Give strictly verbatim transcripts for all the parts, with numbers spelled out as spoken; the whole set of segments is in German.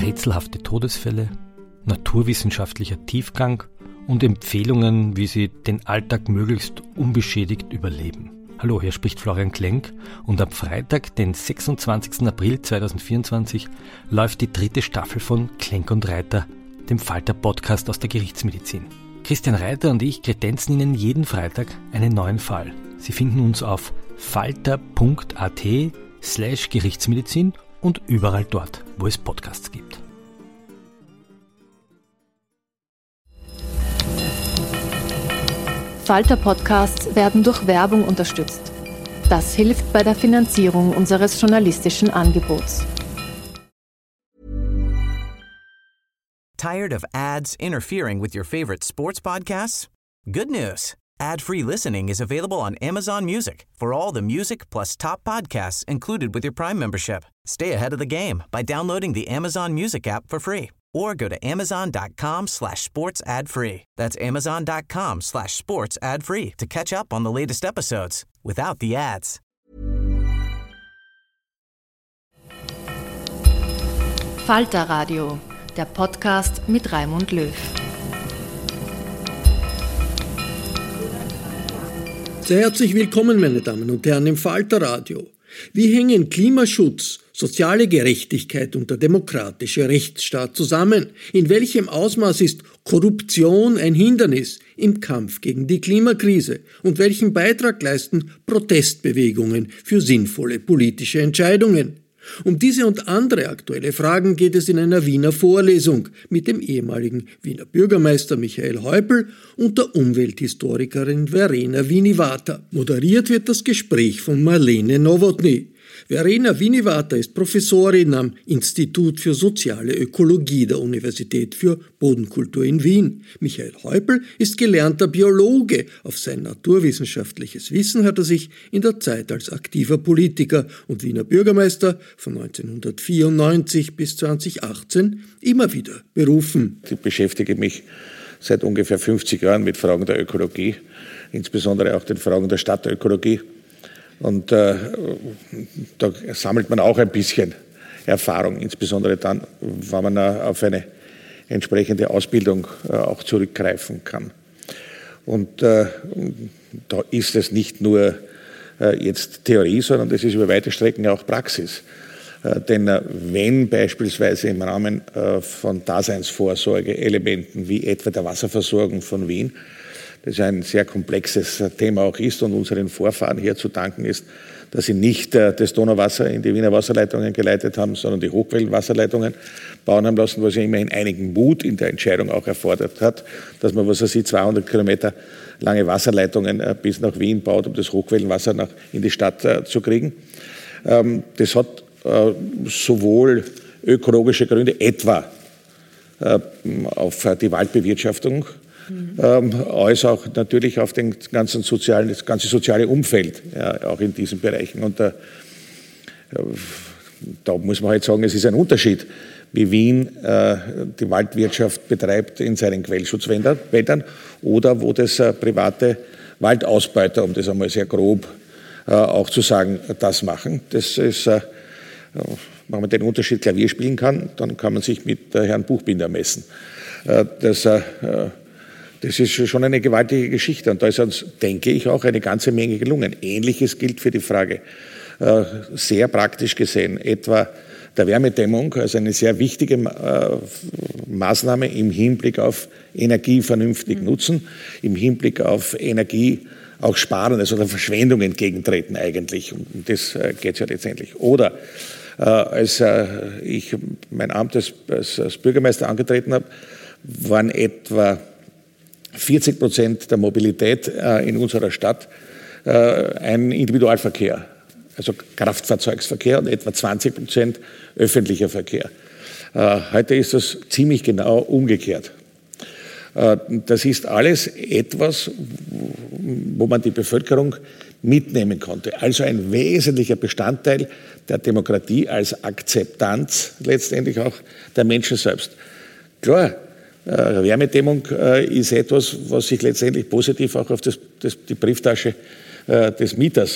rätselhafte Todesfälle, naturwissenschaftlicher Tiefgang und Empfehlungen, wie Sie den Alltag möglichst unbeschädigt überleben. Hallo, hier spricht Florian Klenk und am Freitag, den sechsundzwanzigsten April zweitausendvierundzwanzig, läuft die dritte Staffel von Klenk und Reiter, dem Falter-Podcast aus der Gerichtsmedizin. Christian Reiter und ich kredenzen Ihnen jeden Freitag einen neuen Fall. Sie finden uns auf falter.at slash Gerichtsmedizin und überall dort, wo es Podcasts gibt. Falter-Podcasts werden durch Werbung unterstützt. Das hilft bei der Finanzierung unseres journalistischen Angebots. Tired of ads interfering with your favorite sports podcasts? Good news. Ad-free listening is available on Amazon Music for all the music plus top podcasts included with your Prime membership. Stay ahead of the game by downloading the Amazon Music app for free or go to amazon.com slash sports ad free. That's amazon.com slash sports ad free to catch up on the latest episodes without the ads. Falter Radio, der Podcast mit Raimund Löw. Sehr herzlich willkommen, meine Damen und Herren, im Falter Radio. Wie hängen Klimaschutz, soziale Gerechtigkeit und der demokratische Rechtsstaat zusammen? In welchem Ausmaß ist Korruption ein Hindernis im Kampf gegen die Klimakrise? Und welchen Beitrag leisten Protestbewegungen für sinnvolle politische Entscheidungen? Um diese und andere aktuelle Fragen geht es in einer Wiener Vorlesung mit dem ehemaligen Wiener Bürgermeister Michael Häupl und der Umwelthistorikerin Verena Vinivata. Moderiert wird das Gespräch von Marlene Nowotny. Verena Vinivata ist Professorin am Institut für soziale Ökologie der Universität für Bodenkultur in Wien. Michael Häupl ist gelernter Biologe. Auf sein naturwissenschaftliches Wissen hat er sich in der Zeit als aktiver Politiker und Wiener Bürgermeister von neunzehnhundertvierundneunzig bis zweitausendachtzehn immer wieder berufen. Ich beschäftige mich seit ungefähr fünfzig Jahren mit Fragen der Ökologie, insbesondere auch den Fragen der Stadtökologie. Und äh, da sammelt man auch ein bisschen Erfahrung, insbesondere dann, wenn man äh, auf eine entsprechende Ausbildung äh, auch zurückgreifen kann. Und äh, da ist es nicht nur äh, jetzt Theorie, sondern das ist über weite Strecken auch Praxis. Äh, denn äh, wenn beispielsweise im Rahmen äh, von Daseinsvorsorgeelementen wie etwa der Wasserversorgung von Wien, das ein sehr komplexes Thema auch ist und unseren Vorfahren hier zu danken ist, dass sie nicht äh, das Donauwasser in die Wiener Wasserleitungen geleitet haben, sondern die Hochquellenwasserleitungen bauen haben lassen, was ja immerhin einigen Mut in der Entscheidung auch erfordert hat, dass man, was weiß ich, zweihundert Kilometer lange Wasserleitungen äh, bis nach Wien baut, um das Hochquellenwasser nach, in die Stadt äh, zu kriegen. Ähm, das hat äh, sowohl ökologische Gründe, etwa äh, auf äh, die Waldbewirtschaftung, Ähm, als auch natürlich auf den ganzen sozialen, das ganze soziale Umfeld, ja, auch in diesen Bereichen. Und äh, da muss man halt sagen, es ist ein Unterschied, wie Wien äh, die Waldwirtschaft betreibt in seinen Quellschutzwäldern oder wo das äh, private Waldausbeuter, um das einmal sehr grob äh, auch zu sagen, das machen. Das ist, äh, wenn man den Unterschied Klavier spielen kann, dann kann man sich mit äh, Herrn Buchbinder messen. Äh, das äh, Das ist schon eine gewaltige Geschichte und da ist uns, denke ich, auch eine ganze Menge gelungen. Ähnliches gilt für die Frage, äh, sehr praktisch gesehen, etwa der Wärmedämmung, also eine sehr wichtige äh, Maßnahme im Hinblick auf Energie vernünftig nutzen, im Hinblick auf Energie auch sparen, also der Verschwendung entgegentreten eigentlich. Um das äh, geht es ja letztendlich. Oder äh, als äh, ich mein Amt als, als, als Bürgermeister angetreten habe, waren etwa vierzig Prozent der Mobilität äh, in unserer Stadt äh, ein Individualverkehr, also Kraftfahrzeugsverkehr und etwa zwanzig Prozent öffentlicher Verkehr. Äh, heute ist das ziemlich genau umgekehrt. Äh, das ist alles etwas, wo man die Bevölkerung mitnehmen konnte. Also ein wesentlicher Bestandteil der Demokratie als Akzeptanz letztendlich auch der Menschen selbst. Klar, Äh, Wärmedämmung äh, ist etwas, was sich letztendlich positiv auch auf das, das, die Brieftasche äh, des Mieters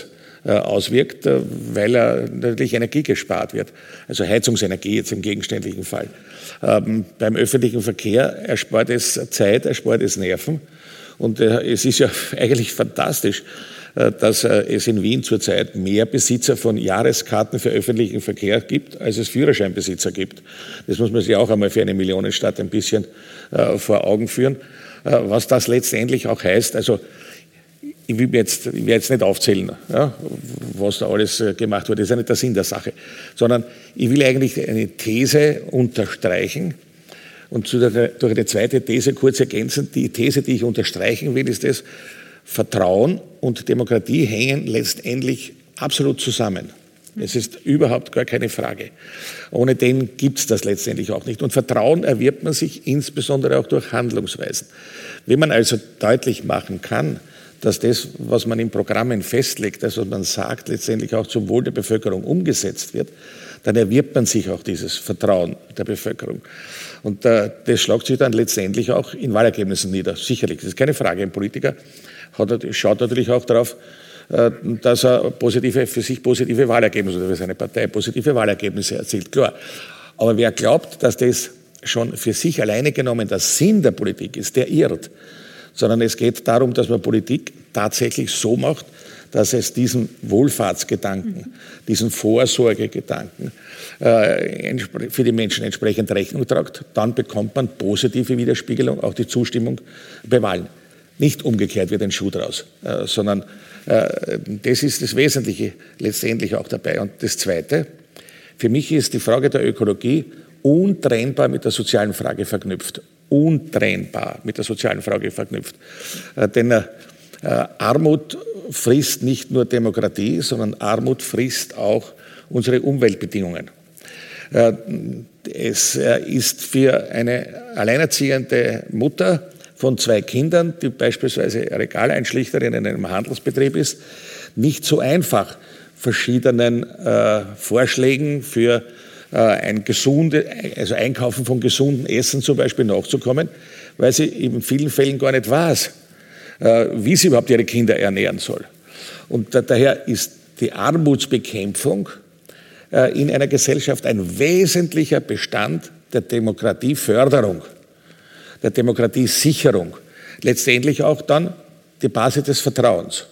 auswirkt, weil er natürlich Energie gespart wird. Also Heizungsenergie jetzt im gegenständlichen Fall. Ähm, beim öffentlichen Verkehr erspart es Zeit, erspart es Nerven. Und äh, es ist ja eigentlich fantastisch, äh, dass äh, es in Wien zurzeit mehr Besitzer von Jahreskarten für öffentlichen Verkehr gibt, als es Führerscheinbesitzer gibt. Das muss man sich auch einmal für eine Millionenstadt ein bisschen äh, vor Augen führen. Äh, was das letztendlich auch heißt, also ich will jetzt, ich will jetzt nicht aufzählen, ja, was da alles gemacht wurde, das ist ja nicht der Sinn der Sache, sondern ich will eigentlich eine These unterstreichen und zu der, durch eine zweite These kurz ergänzen. Die These, die ich unterstreichen will, ist das: Vertrauen und Demokratie hängen letztendlich absolut zusammen. Es ist überhaupt gar keine Frage. Ohne den gibt es das letztendlich auch nicht. Und Vertrauen erwirbt man sich insbesondere auch durch Handlungsweisen. Wenn man also deutlich machen kann, dass das, was man in Programmen festlegt, das, was man sagt, letztendlich auch zum Wohl der Bevölkerung umgesetzt wird, dann erwirbt man sich auch dieses Vertrauen der Bevölkerung. Und äh, das schlägt sich dann letztendlich auch in Wahlergebnissen nieder. Sicherlich, das ist keine Frage. Ein Politiker hat, schaut natürlich auch darauf, äh, dass er positive, für sich positive Wahlergebnisse oder für seine Partei positive Wahlergebnisse erzielt. Klar. Aber wer glaubt, dass das schon für sich alleine genommen der Sinn der Politik ist, der irrt. Sondern es geht darum, dass man Politik tatsächlich so macht, dass es diesen Wohlfahrtsgedanken, diesen Vorsorgegedanken äh, für die Menschen entsprechend Rechnung tragt. Dann bekommt man positive Widerspiegelung, auch die Zustimmung bei Wahlen. Nicht umgekehrt wird ein Schuh draus, äh, sondern äh, das ist das Wesentliche letztendlich auch dabei. Und das Zweite, für mich ist die Frage der Ökologie untrennbar mit der sozialen Frage verknüpft. Untrennbar mit der sozialen Frage verknüpft. Äh, denn äh, Armut frisst nicht nur Demokratie, sondern Armut frisst auch unsere Umweltbedingungen. Äh, es äh, ist für eine alleinerziehende Mutter von zwei Kindern, die beispielsweise Regaleinschlichterin in einem Handelsbetrieb ist, nicht so einfach, verschiedenen äh, Vorschlägen für ein gesunde, also Einkaufen von gesundem Essen zum Beispiel nachzukommen, weil sie in vielen Fällen gar nicht weiß, wie sie überhaupt ihre Kinder ernähren soll. Und daher ist die Armutsbekämpfung in einer Gesellschaft ein wesentlicher Bestand der Demokratieförderung, der Demokratiesicherung, letztendlich auch dann die Basis des Vertrauens.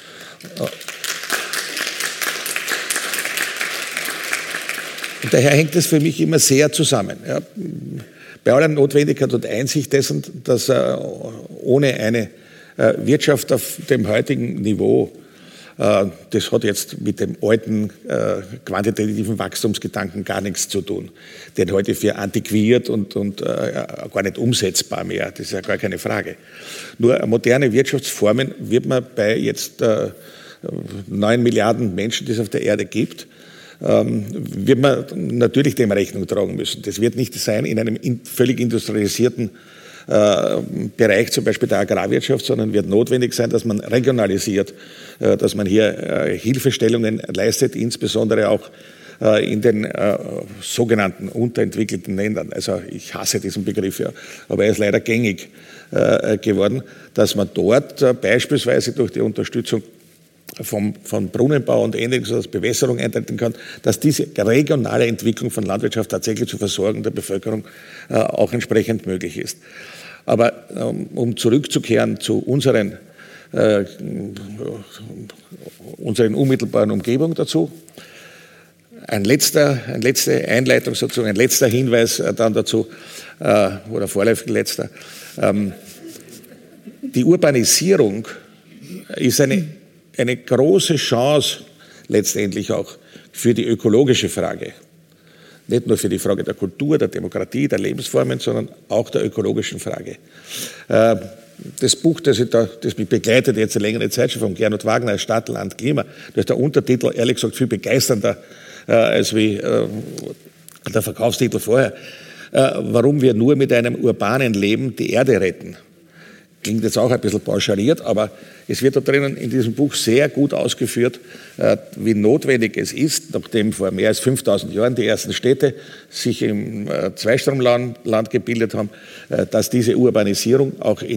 Und daher hängt es für mich immer sehr zusammen. Ja. Bei aller Notwendigkeit und Einsicht dessen, dass äh, ohne eine äh, Wirtschaft auf dem heutigen Niveau, äh, das hat jetzt mit dem alten äh, quantitativen Wachstumsgedanken gar nichts zu tun, den heute für antiquiert und, und äh, gar nicht umsetzbar mehr, das ist ja gar keine Frage. Nur moderne Wirtschaftsformen wird man bei jetzt äh, neun Milliarden Menschen, die es auf der Erde gibt, Ähm, wird man natürlich dem Rechnung tragen müssen. Das wird nicht sein in einem in, völlig industrialisierten äh, Bereich, zum Beispiel der Agrarwirtschaft, sondern wird notwendig sein, dass man regionalisiert, äh, dass man hier äh, Hilfestellungen leistet, insbesondere auch äh, in den äh, sogenannten unterentwickelten Ländern. Also ich hasse diesen Begriff, ja, aber er ist leider gängig äh, geworden, dass man dort äh, beispielsweise durch die Unterstützung Vom, von Brunnenbau und Ähnliches, dass Bewässerung eintreten kann, dass diese regionale Entwicklung von Landwirtschaft tatsächlich zur Versorgung der Bevölkerung äh, auch entsprechend möglich ist. Aber ähm, um zurückzukehren zu unseren, äh, unseren unmittelbaren Umgebung dazu, ein letzter, eine letzte Einleitung sozusagen, ein letzter Hinweis äh, dann dazu, äh, oder vorläufig letzter. Ähm, die Urbanisierung ist eine eine große Chance letztendlich auch für die ökologische Frage. Nicht nur für die Frage der Kultur, der Demokratie, der Lebensformen, sondern auch der ökologischen Frage. Das Buch, das, ich da, das mich begleitet jetzt eine längere Zeit schon, von Gernot Wagner, Stadt, Land, Klima, da ist der Untertitel ehrlich gesagt viel begeisternder als wie der Verkaufstitel vorher. Warum wir nur mit einem urbanen Leben die Erde retten. Klingt jetzt auch ein bisschen pauschaliert, aber es wird da drinnen in diesem Buch sehr gut ausgeführt, wie notwendig es ist, nachdem vor mehr als fünftausend Jahren die ersten Städte sich im Zweistromland gebildet haben, dass diese Urbanisierung auch in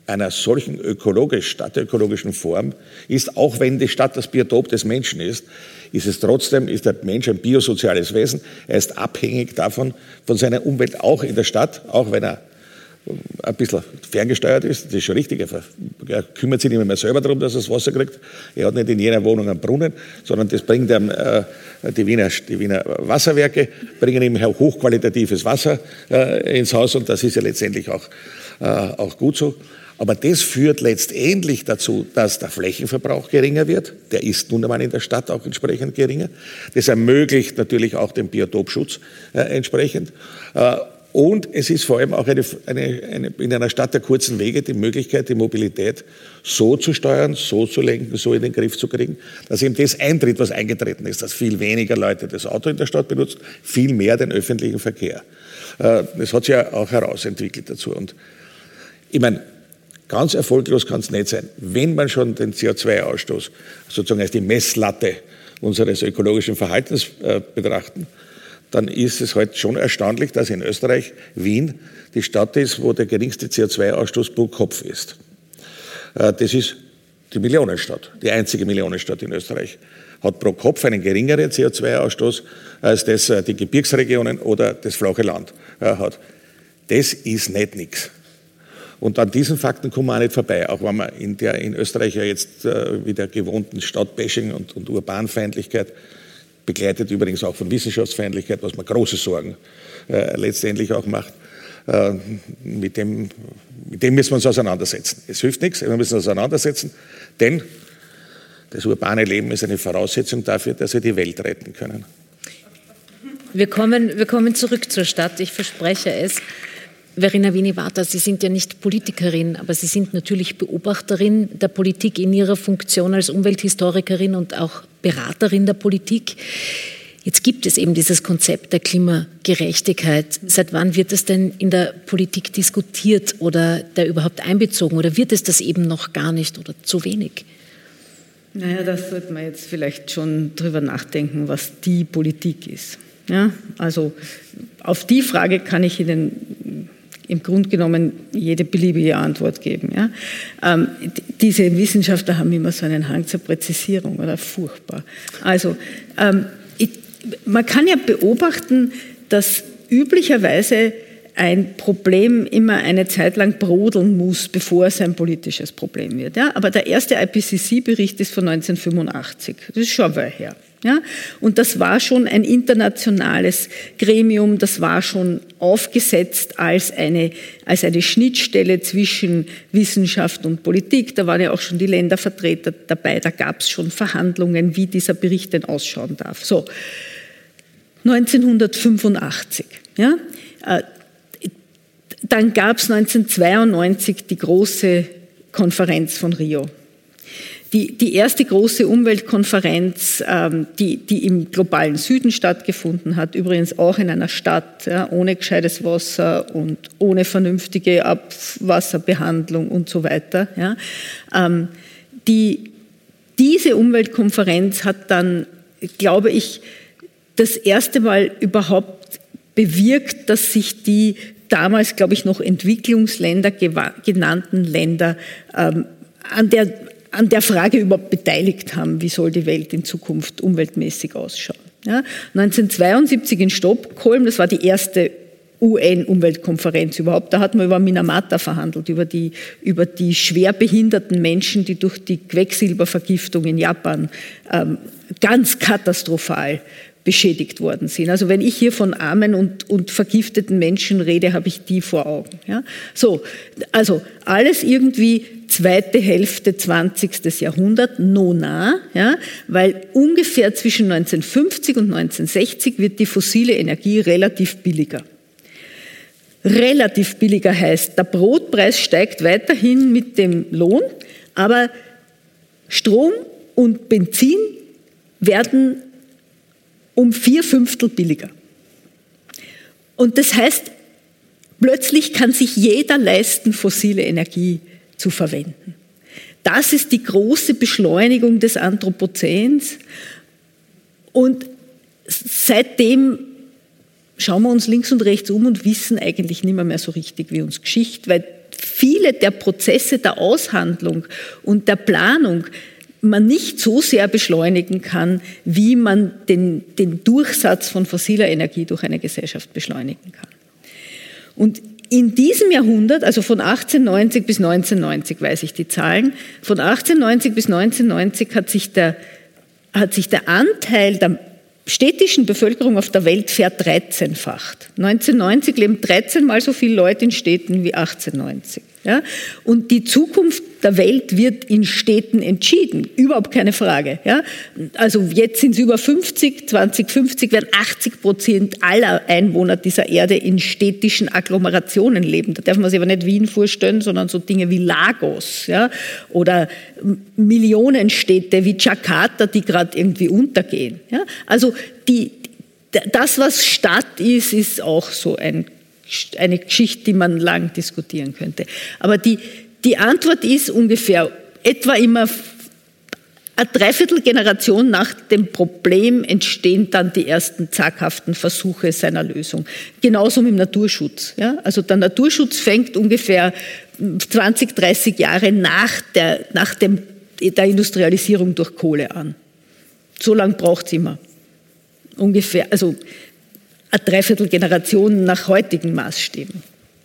einer solchen ökologisch, stadtökologischen Form ist, auch wenn die Stadt das Biotop des Menschen ist, ist es trotzdem, ist der Mensch ein biosoziales Wesen. Er ist abhängig davon, von seiner Umwelt, auch in der Stadt, auch wenn er ein bisschen ferngesteuert ist, das ist schon richtig, er kümmert sich nicht mehr selber darum, dass er das Wasser kriegt. Er hat nicht in jeder Wohnung einen Brunnen, sondern das bringt ihm, äh, die, Wiener, die Wiener Wasserwerke bringen ihm hochqualitatives Wasser äh, ins Haus und das ist ja letztendlich auch, äh, auch gut so. Aber das führt letztendlich dazu, dass der Flächenverbrauch geringer wird. Der ist nun einmal in der Stadt auch entsprechend geringer. Das ermöglicht natürlich auch den Biotopschutz äh, entsprechend. Äh, Und es ist vor allem auch eine, eine, eine, in einer Stadt der kurzen Wege die Möglichkeit, die Mobilität so zu steuern, so zu lenken, so in den Griff zu kriegen, dass eben das eintritt, was eingetreten ist, dass viel weniger Leute das Auto in der Stadt benutzen, viel mehr den öffentlichen Verkehr. Das hat sich ja auch herausentwickelt dazu. Und ich meine, ganz erfolglos kann es nicht sein, wenn man schon den C O zwei Ausstoß sozusagen als die Messlatte unseres ökologischen Verhaltens äh, betrachten, dann ist es halt schon erstaunlich, dass in Österreich Wien die Stadt ist, wo der geringste C O zwei Ausstoß pro Kopf ist. Das ist die Millionenstadt, die einzige Millionenstadt in Österreich. Hat pro Kopf einen geringeren C O zwei Ausstoß, als das die Gebirgsregionen oder das flache Land hat. Das ist nicht nichts. Und an diesen Fakten kommen wir auch nicht vorbei, auch wenn man in, der, in Österreich ja jetzt äh, wieder gewohnten Stadtbashing und, und Urbanfeindlichkeit, begleitet übrigens auch von Wissenschaftsfeindlichkeit, was man große Sorgen äh, letztendlich auch macht. Äh, mit, dem, mit dem müssen wir uns auseinandersetzen. Es hilft nichts, wir müssen uns auseinandersetzen, denn das urbane Leben ist eine Voraussetzung dafür, dass wir die Welt retten können. Wir kommen, wir kommen zurück zur Stadt, ich verspreche es. Verena Winnie-Warther, Sie sind ja nicht Politikerin, aber Sie sind natürlich Beobachterin der Politik in Ihrer Funktion als Umwelthistorikerin und auch Beraterin der Politik. Jetzt gibt es eben dieses Konzept der Klimagerechtigkeit. Seit wann wird das denn in der Politik diskutiert oder da überhaupt einbezogen? Oder wird es das eben noch gar nicht oder zu wenig? Naja, da sollte man jetzt vielleicht schon drüber nachdenken, was die Politik ist. Ja, also auf die Frage kann ich Ihnen im Grunde genommen jede beliebige Antwort geben. Ja. Ähm, diese Wissenschaftler haben immer so einen Hang zur Präzisierung, oder? Furchtbar. Also ähm, ich, man kann ja beobachten, dass üblicherweise ein Problem immer eine Zeit lang brodeln muss, bevor es ein politisches Problem wird. Ja. Aber der erste I P C C-Bericht ist von neunzehnhundertfünfundachtzig. Das ist schon ein Weile her. Ja, und das war schon ein internationales Gremium, das war schon aufgesetzt als eine, als eine Schnittstelle zwischen Wissenschaft und Politik. Da waren ja auch schon die Ländervertreter dabei, da gab es schon Verhandlungen, wie dieser Bericht denn ausschauen darf. So, neunzehnhundertfünfundachtzig. Ja, äh, dann gab es neunzehnhundertzweiundneunzig die große Konferenz von Rio. Die, die erste große Umweltkonferenz, ähm, die, die im globalen Süden stattgefunden hat, übrigens auch in einer Stadt, ja, ohne gescheites Wasser und ohne vernünftige Abwasserbehandlung und so weiter. Ja. Ähm, die, diese Umweltkonferenz hat dann, glaube ich, das erste Mal überhaupt bewirkt, dass sich die damals, glaube ich, noch Entwicklungsländer genannten Länder ähm, an der an der Frage überhaupt beteiligt haben, wie soll die Welt in Zukunft umweltmäßig ausschauen. Ja, neunzehnhundertzweiundsiebzig in Stockholm, das war die erste U N-Umweltkonferenz überhaupt, da hat man über Minamata verhandelt, über die, über die schwer behinderten Menschen, die durch die Quecksilbervergiftung in Japan ähm, ganz katastrophal beschädigt worden sind. Also wenn ich hier von armen und, und vergifteten Menschen rede, habe ich die vor Augen. Ja? So, also alles irgendwie zweite Hälfte zwanzigstes Jahrhundert, nona, ja? Weil ungefähr zwischen neunzehnhundertfünfzig und neunzehnhundertsechzig wird die fossile Energie relativ billiger. Relativ billiger heißt, der Brotpreis steigt weiterhin mit dem Lohn, aber Strom und Benzin werden um vier Fünftel billiger. Und das heißt, plötzlich kann sich jeder leisten, fossile Energie zu verwenden. Das ist die große Beschleunigung des Anthropozäns. Und seitdem schauen wir uns links und rechts um und wissen eigentlich nicht mehr, mehr so richtig, wie uns Geschichte, weil viele der Prozesse der Aushandlung und der Planung man nicht so sehr beschleunigen kann, wie man den, den Durchsatz von fossiler Energie durch eine Gesellschaft beschleunigen kann. Und in diesem Jahrhundert, also von achtzehnhundertneunzig bis neunzehnhundertneunzig, weiß ich die Zahlen, von achtzehnhundertneunzig bis neunzehnhundertneunzig hat sich der, hat sich der Anteil der städtischen Bevölkerung auf der Welt verdreizehnfacht. neunzehnhundertneunzig leben dreizehn Mal so viele Leute in Städten wie achtzehnhundertneunzig. Ja? Und die Zukunft der Welt wird in Städten entschieden, überhaupt keine Frage. Ja? Also jetzt sind es über fünfzig, zwanzig fünfzig werden achtzig Prozent aller Einwohner dieser Erde in städtischen Agglomerationen leben. Da darf man sich aber nicht Wien vorstellen, sondern so Dinge wie Lagos, ja? Oder Millionenstädte wie Jakarta, die gerade irgendwie untergehen. Ja? Also die, das, was Stadt ist, ist auch so ein eine Geschichte, die man lang diskutieren könnte. Aber die, die Antwort ist ungefähr etwa immer eine Dreiviertelgeneration nach dem Problem entstehen dann die ersten zaghaften Versuche seiner Lösung. Genauso mit dem Naturschutz. Ja? Also der Naturschutz fängt ungefähr zwanzig, dreißig Jahre nach der, nach dem, der Industrialisierung durch Kohle an. So lange braucht es immer. Ungefähr, also eine Dreiviertelgeneration nach heutigen Maßstäben.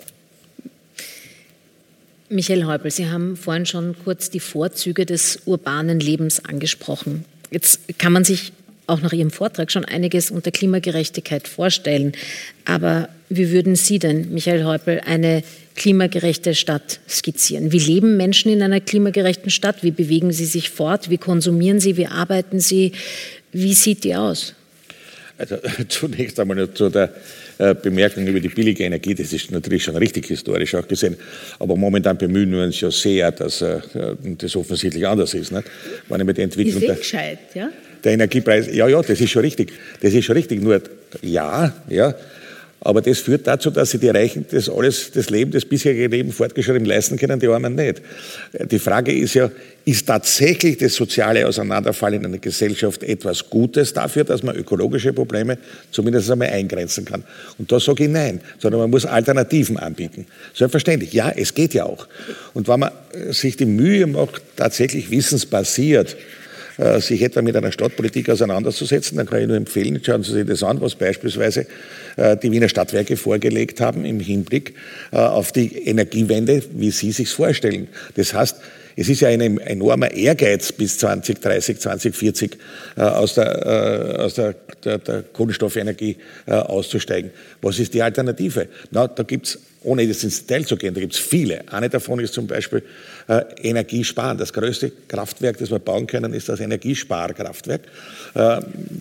Michael Häupl, Sie haben vorhin schon kurz die Vorzüge des urbanen Lebens angesprochen. Jetzt kann man sich auch nach Ihrem Vortrag schon einiges unter Klimagerechtigkeit vorstellen. Aber wie würden Sie denn, Michael Häupl, eine klimagerechte Stadt skizzieren? Wie leben Menschen in einer klimagerechten Stadt? Wie bewegen sie sich fort? Wie konsumieren sie? Wie arbeiten sie? Wie sieht die aus? Also zunächst einmal noch zu der äh, Bemerkung über die billige Energie. Das ist natürlich schon richtig historisch auch gesehen. Aber momentan bemühen wir uns ja sehr, dass äh, das offensichtlich anders ist. Nicht? Wenn ich mir die Entwicklung der, gescheit, ja? der Energiepreise, ja, ja, das ist schon richtig. Das ist schon richtig. Nur ja, ja. Aber das führt dazu, dass sich die Reichen das alles, das Leben, das bisherige Leben fortgeschrieben leisten können, die Armen nicht. Die Frage ist ja, ist tatsächlich das soziale Auseinanderfallen in einer Gesellschaft etwas Gutes dafür, dass man ökologische Probleme zumindest einmal eingrenzen kann? Und da sage ich nein, sondern man muss Alternativen anbieten. Selbstverständlich, ja, es geht ja auch. Und wenn man sich die Mühe macht, tatsächlich wissensbasiert, sich etwa mit einer Stadtpolitik auseinanderzusetzen, dann kann ich nur empfehlen, schauen Sie sich das an, was beispielsweise die Wiener Stadtwerke vorgelegt haben im Hinblick auf die Energiewende, wie Sie es sich vorstellen. Das heißt, es ist ja ein enormer Ehrgeiz, bis zwanzig dreißig, zwanzig vierzig aus der, aus der, der, der Kohlenstoffenergie auszusteigen. Was ist die Alternative? Na, da gibt es, ohne jetzt ins Detail zu gehen, da gibt es viele. Eine davon ist zum Beispiel äh, Energiesparen. Das größte Kraftwerk, das wir bauen können, ist das Energiesparkraftwerk. Äh,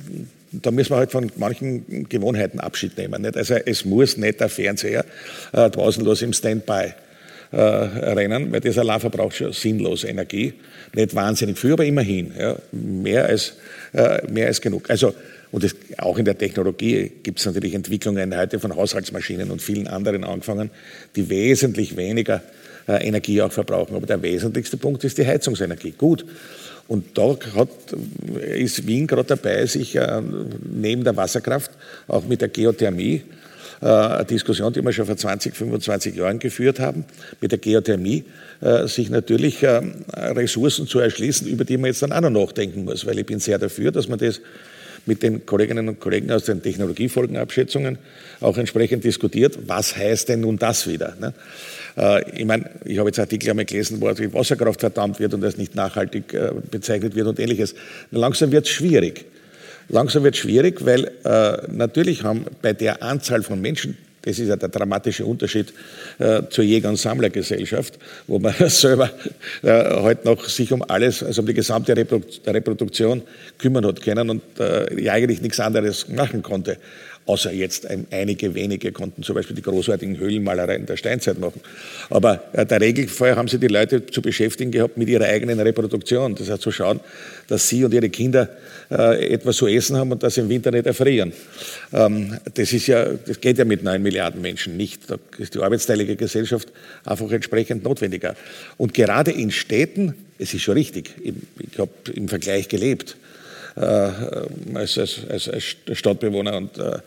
da müssen wir halt von manchen Gewohnheiten Abschied nehmen. Nicht? Also es muss nicht der Fernseher äh, pausenlos im Standby äh, rennen, weil das allein verbraucht schon sinnlos Energie. Nicht wahnsinnig viel, aber immerhin. Ja, mehr, als, äh, mehr als genug. Also, und das, auch in der Technologie gibt es natürlich Entwicklungen heute von Haushaltsmaschinen und vielen anderen angefangen, die wesentlich weniger äh, Energie auch verbrauchen. Aber der wesentlichste Punkt ist die Heizungsenergie. Gut. Und da hat, ist Wien gerade dabei, sich äh, neben der Wasserkraft auch mit der Geothermie, äh, eine Diskussion, die wir schon vor zwanzig, fünfundzwanzig Jahren geführt haben, mit der Geothermie, äh, sich natürlich äh, Ressourcen zu erschließen, über die man jetzt dann auch noch nachdenken muss. Weil ich bin sehr dafür, dass man das mit den Kolleginnen und Kollegen aus den Technologiefolgenabschätzungen auch entsprechend diskutiert. Was heißt denn nun das wieder? Ne? Äh, ich meine, ich habe jetzt Artikel einmal gelesen, wo die Wasserkraft verdammt wird und das nicht nachhaltig äh, bezeichnet wird und Ähnliches. Langsam wird es schwierig. Langsam wird es schwierig, weil äh, natürlich haben bei der Anzahl von Menschen, das ist ja der dramatische Unterschied äh, zur Jäger- und Sammlergesellschaft, wo man selber äh, heute noch sich um alles, also um die gesamte Reprodu- Reproduktion kümmern hat können und äh, ja eigentlich nichts anderes machen konnte. Außer jetzt ein, einige wenige konnten zum Beispiel die großartigen Höhlenmalereien der Steinzeit machen. Aber äh, der Regelfall haben sie die Leute zu beschäftigen gehabt mit ihrer eigenen Reproduktion. Das heißt zu schauen, dass sie und ihre Kinder äh, etwas zu essen haben und dass sie im Winter nicht erfrieren. Ähm, das ist ja, das geht ja mit neun Milliarden Menschen nicht. Da ist die arbeitsteilige Gesellschaft einfach entsprechend notwendiger. Und gerade in Städten, es ist schon richtig, ich, ich habe im Vergleich gelebt, Äh, als, als, als Stadtbewohner und äh,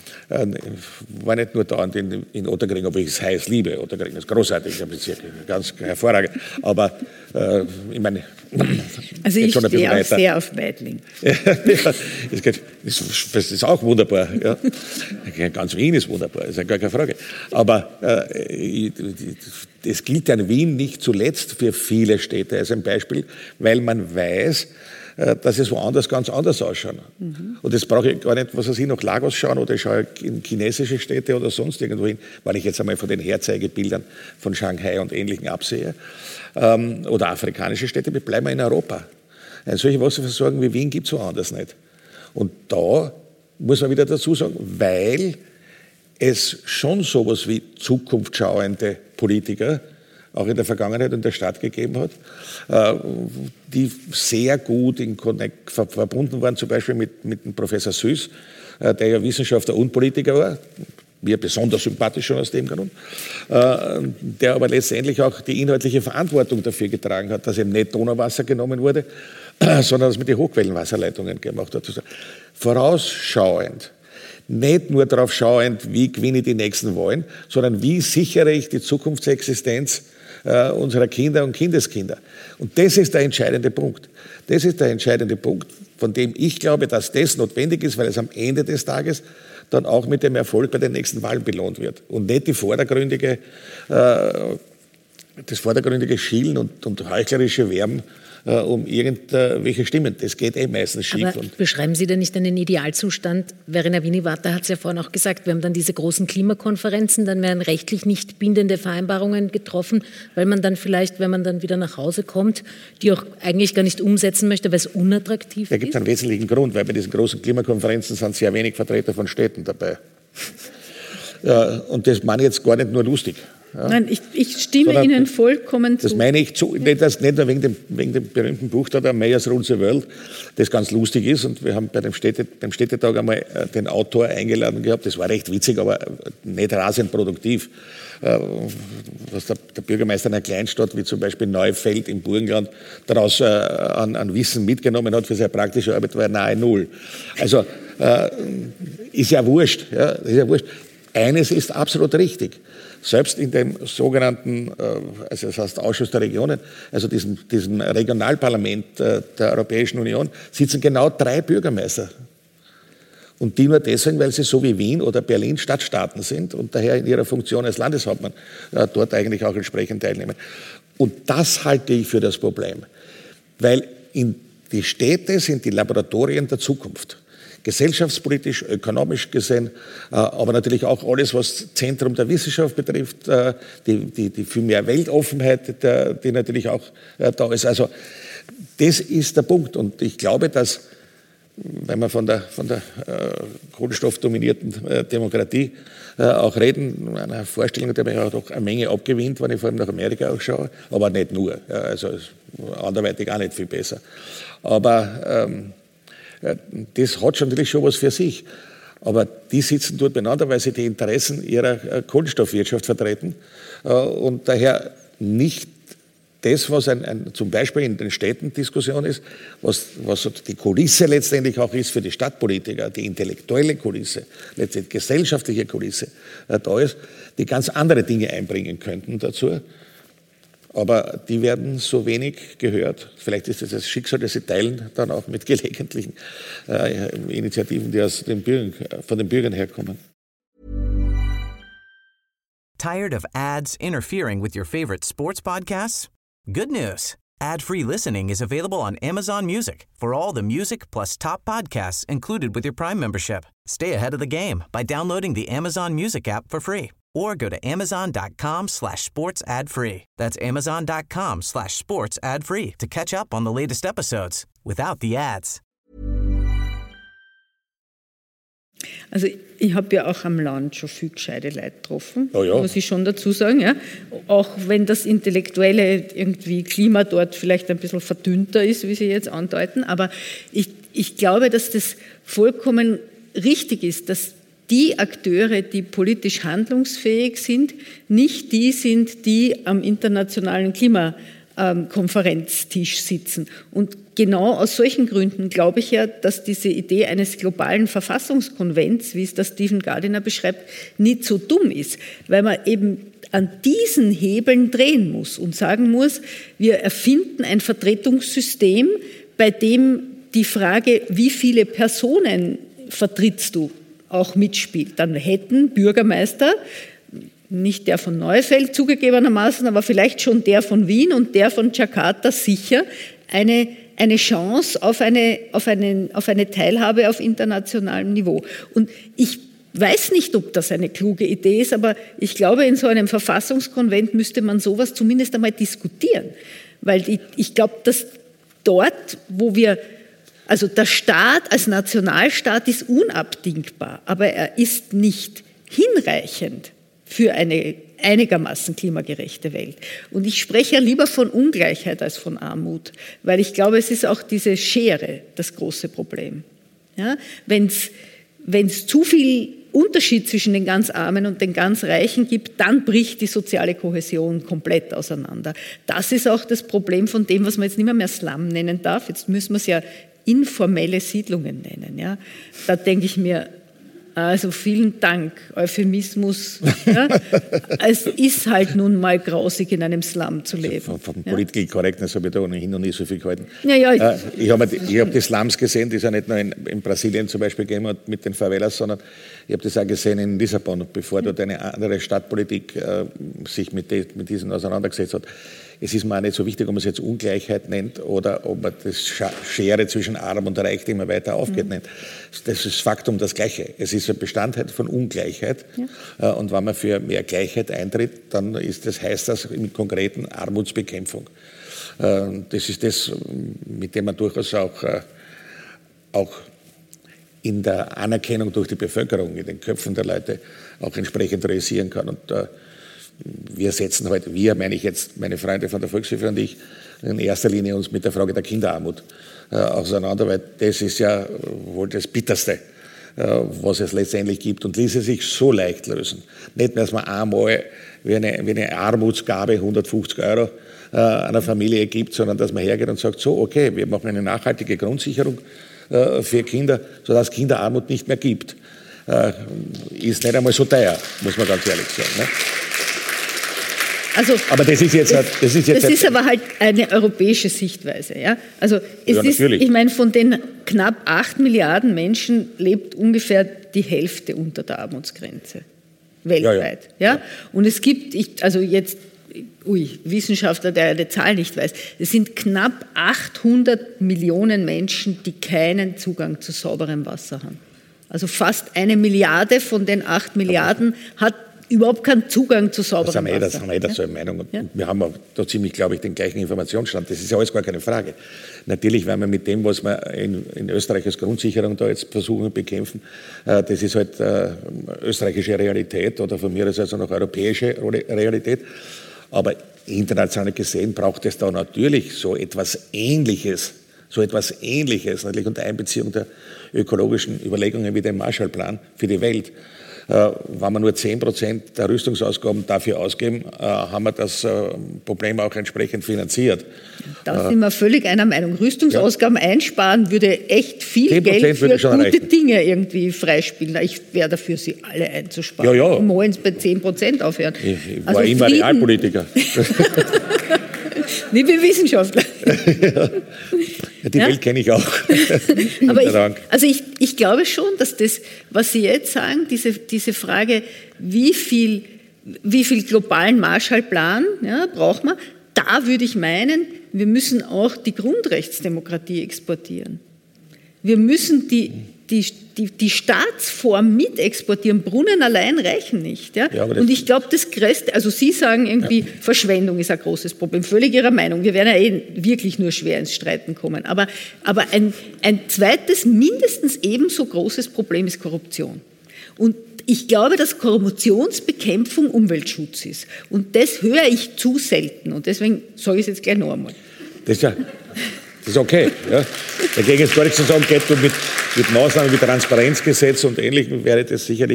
äh, war nicht nur dauernd in, in Otterkring, obwohl ich es heiß liebe. Otterkring ist großartiger Bezirk, ganz hervorragend. Aber äh, ich meine, also ich stehe auch weiter. Sehr auf Meidling. Ja, das, geht, das ist auch wunderbar. Ja. Ganz Wien ist wunderbar, ist ja gar keine Frage. Aber äh, das gilt an Wien nicht zuletzt für viele Städte als ein Beispiel, weil man weiß, dass es woanders ganz anders ausschaut. Mhm. Und das brauche ich gar nicht, was weiß ich, nach Lagos schauen oder ich schaue in chinesische Städte oder sonst irgendwo hin, weil ich jetzt einmal von den Herzeigebildern von Shanghai und Ähnlichen absehe. Ähm, oder afrikanische Städte, wir bleiben in Europa. Eine solche Wasserversorgung wie Wien gibt es woanders nicht. Und da muss man wieder dazu sagen, weil es schon sowas wie zukunftsschauende Politiker auch in der Vergangenheit in der Stadt gegeben hat, die sehr gut in Connect verbunden waren, zum Beispiel mit, mit dem Professor Süß, der ja Wissenschaftler und Politiker war, mir besonders sympathisch schon aus dem Grund, der aber letztendlich auch die inhaltliche Verantwortung dafür getragen hat, dass eben nicht Donauwasser genommen wurde, sondern dass man die Hochquellenwasserleitungen gemacht hat. Vorausschauend. Nicht nur darauf schauend, wie gewinne ich die nächsten Wahlen, sondern wie sichere ich die Zukunftsexistenz äh, unserer Kinder und Kindeskinder. Und das ist der entscheidende Punkt. Das ist der entscheidende Punkt, von dem ich glaube, dass das notwendig ist, weil es am Ende des Tages dann auch mit dem Erfolg bei den nächsten Wahlen belohnt wird. Und nicht die vordergründige, äh, das vordergründige Schielen und, und heuchlerische Werben Uh, um irgendwelche Stimmen. Das geht eh meistens schief. Aber beschreiben Sie denn nicht einen Idealzustand? Verena Winnivater hat es ja vorhin auch gesagt, wir haben dann diese großen Klimakonferenzen, dann werden rechtlich nicht bindende Vereinbarungen getroffen, weil man dann vielleicht, wenn man dann wieder nach Hause kommt, die auch eigentlich gar nicht umsetzen möchte, weil es unattraktiv ist? Da gibt es einen wesentlichen Grund, weil bei diesen großen Klimakonferenzen sind sehr wenig Vertreter von Städten dabei. Ja, und das meine ich jetzt gar nicht nur lustig. Ja. Nein, ich, ich stimme Sondern Ihnen vollkommen zu. Das meine ich zu, nicht, das, nicht nur wegen dem, wegen dem berühmten Buch da, der Mayors Rule the World, das ganz lustig ist. Und wir haben bei dem Städte, beim Städtetag einmal den Autor eingeladen gehabt. Das war recht witzig, aber nicht rasend produktiv. Was der, der Bürgermeister einer Kleinstadt wie zum Beispiel Neufeld im Burgenland daraus äh, an, an Wissen mitgenommen hat für seine praktische Arbeit, war nahe Null. Also äh, ist ja wurscht. Ja, ist ja wurscht. Eines ist absolut richtig. Selbst in dem sogenannten, also das heißt Ausschuss der Regionen, also diesem, diesem Regionalparlament der Europäischen Union, sitzen genau drei Bürgermeister. Und die nur deswegen, weil sie so wie Wien oder Berlin Stadtstaaten sind und daher in ihrer Funktion als Landeshauptmann dort eigentlich auch entsprechend teilnehmen. Und das halte ich für das Problem. Weil in die Städte sind die Laboratorien der Zukunft. Gesellschaftspolitisch, ökonomisch gesehen, aber natürlich auch alles, was Zentrum der Wissenschaft betrifft, die, die, die viel mehr Weltoffenheit, die natürlich auch da ist. Also das ist der Punkt. Und ich glaube, dass, wenn wir von der, von der kohlenstoffdominierten Demokratie auch reden, eine Vorstellung, die mir auch doch eine Menge abgewinnt, wenn ich vor allem nach Amerika auch schaue, aber nicht nur. Also anderweitig auch nicht viel besser. Aber ähm, das hat schon natürlich schon was für sich. Aber die sitzen dort beieinander, weil sie die Interessen ihrer Kohlenstoffwirtschaft vertreten und daher nicht das, was ein, ein, zum Beispiel in den Städten Diskussion ist, was, was die Kulisse letztendlich auch ist für die Stadtpolitiker, die intellektuelle Kulisse, letztendlich gesellschaftliche Kulisse da ist, die ganz andere Dinge einbringen könnten dazu. Aber die werden so wenig gehört. Vielleicht ist es das Schicksal, das sie teilen, dann auch mit gelegentlichen äh, Initiativen, die aus den Bürgern, von den Bürgern herkommen. Tired of ads interfering with your favorite sports podcasts? Good news. Ad-free listening is available on Amazon Music for all the music plus top podcasts included with your Prime membership. Stay ahead of the game by downloading the Amazon Music app for free. Or go to amazon.com slash sports ad free. That's amazon.com slash sports ad free to catch up on the latest episodes without the ads. Also ich habe ja auch am Land schon viel gescheite Leute getroffen, oh ja. muss ich schon dazu sagen. Ja. Auch wenn das intellektuelle irgendwie Klima dort vielleicht ein bisschen verdünnter ist, wie Sie jetzt andeuten. Aber ich, ich glaube, dass das vollkommen richtig ist, dass die Akteure, die politisch handlungsfähig sind, nicht die sind, die am internationalen Klima ähm, Konferenztisch sitzen. Und genau aus solchen Gründen glaube ich ja, dass diese Idee eines globalen Verfassungskonvents, wie es der Stephen Gardiner beschreibt, nicht so dumm ist, weil man eben an diesen Hebeln drehen muss und sagen muss, wir erfinden ein Vertretungssystem, bei dem die Frage, wie viele Personen vertrittst du, auch mitspielt. Dann hätten Bürgermeister, nicht der von Neufeld zugegebenermaßen, aber vielleicht schon der von Wien und der von Jakarta sicher eine, eine Chance auf eine, auf, einen, auf eine Teilhabe auf internationalem Niveau. Und ich weiß nicht, ob das eine kluge Idee ist, aber ich glaube, in so einem Verfassungskonvent müsste man sowas zumindest einmal diskutieren. Weil ich, ich glaube, dass dort, wo wir, also der Staat als Nationalstaat ist unabdingbar, aber er ist nicht hinreichend für eine einigermaßen klimagerechte Welt. Und ich spreche ja lieber von Ungleichheit als von Armut, weil ich glaube, es ist auch diese Schere das große Problem. Ja? Wenn es zu viel Unterschied zwischen den ganz Armen und den ganz Reichen gibt, dann bricht die soziale Kohäsion komplett auseinander. Das ist auch das Problem von dem, was man jetzt nicht mehr, mehr Slum nennen darf. Jetzt müssen wir es ja informelle Siedlungen nennen. Ja? Da denke ich mir, also vielen Dank, Euphemismus. Ja? Es ist halt nun mal grausig, in einem Slum zu leben. Also von von ja? Political Correctness habe ich da ohnehin noch nie so viel gehalten. Ja, ja, ich ich habe ich hab die Slums gesehen, die es ja nicht nur in, in Brasilien zum Beispiel gegeben hat mit den Favelas, sondern ich habe das auch gesehen in Lissabon, bevor ja. dort eine andere Stadtpolitik äh, sich mit, de, mit diesen auseinandergesetzt hat. Es ist mir auch nicht so wichtig, ob man es jetzt Ungleichheit nennt oder ob man das Schere zwischen Arm und Reich, die immer weiter aufgeht, mhm. nennt. Das ist Faktum das Gleiche. Es ist ein Bestandteil von Ungleichheit. Ja. Und wenn man für mehr Gleichheit eintritt, dann ist das, heißt das im Konkreten Armutsbekämpfung. Das ist das, mit dem man durchaus auch, auch in der Anerkennung durch die Bevölkerung, in den Köpfen der Leute auch entsprechend realisieren kann. Und wir setzen heute, wir meine ich jetzt, meine Freunde von der Volkshilfe und ich, in erster Linie uns mit der Frage der Kinderarmut äh, auseinander, weil das ist ja wohl das Bitterste, äh, was es letztendlich gibt und ließe sich so leicht lösen. Nicht mehr, dass man einmal wie eine, wie eine Armutsgabe hundertfünfzig Euro äh, einer Familie gibt, sondern dass man hergeht und sagt, so okay, wir machen eine nachhaltige Grundsicherung äh, für Kinder, sodass es Kinderarmut nicht mehr gibt. Äh, ist nicht einmal so teuer, muss man ganz ehrlich sagen. Ne? Also, aber das ist jetzt, das, das ist jetzt das ist aber halt eine europäische Sichtweise. Ja? Also es ja, ist, ich meine, von den knapp acht Milliarden Menschen lebt ungefähr die Hälfte unter der Armutsgrenze weltweit. Ja, ja. Ja? Und es gibt, ich, also jetzt, ui, Wissenschaftler, der eine Zahl nicht weiß, es sind knapp achthundert Millionen Menschen, die keinen Zugang zu sauberem Wasser haben. Also fast eine Milliarde von den acht Milliarden hat überhaupt keinen Zugang zu sauberem Wasser. Das haben wir eh dazu eine Meinung. Und ja? Wir haben auch da ziemlich, glaube ich, den gleichen Informationsstand. Das ist ja alles gar keine Frage. Natürlich werden wir mit dem, was wir in, in Österreich als Grundsicherung da jetzt versuchen zu bekämpfen, äh, das ist halt äh, österreichische Realität oder von mir aus also noch europäische Realität. Aber international gesehen braucht es da natürlich so etwas Ähnliches, so etwas Ähnliches, natürlich unter Einbeziehung der ökologischen Überlegungen wie den Marshallplan für die Welt. Äh, wenn wir nur zehn Prozent der Rüstungsausgaben dafür ausgeben, äh, haben wir das äh, Problem auch entsprechend finanziert. Da sind wir völlig einer Meinung. Rüstungsausgaben ja. einsparen würde echt viel Geld für gute reichen. Dinge irgendwie freispielen. Ich wäre dafür, sie alle einzusparen. Ja, ja. Wollen bei zehn Prozent aufhören. Ich, ich war also immer Frieden. Realpolitiker. Nicht wie Wissenschaftler. Ja, die ja? Welt kenne ich auch. Aber ich, also ich, ich glaube schon, dass das, was Sie jetzt sagen, diese, diese Frage, wie viel, wie viel globalen Marshallplan ja, braucht man, da würde ich meinen, wir müssen auch die Grundrechtsdemokratie exportieren. Wir müssen die, die, die, die Staatsform mit exportieren. Brunnen allein reichen nicht. Ja? Ja, und ich glaube, das Größte, also Sie sagen irgendwie, ja. Verschwendung ist ein großes Problem. Völlig Ihrer Meinung. Wir werden ja eh wirklich nur schwer ins Streiten kommen. Aber, aber ein, ein zweites, mindestens ebenso großes Problem ist Korruption. Und ich glaube, dass Korruptionsbekämpfung Umweltschutz ist. Und das höre ich zu selten. Und deswegen sage ich es jetzt gleich noch einmal. Das ist ja... Das ist okay. Ja. Dagegen ist gar nichts zu sagen, geht mit, mit Maßnahmen wie Transparenzgesetz und Ähnlichem wäre das sicherlich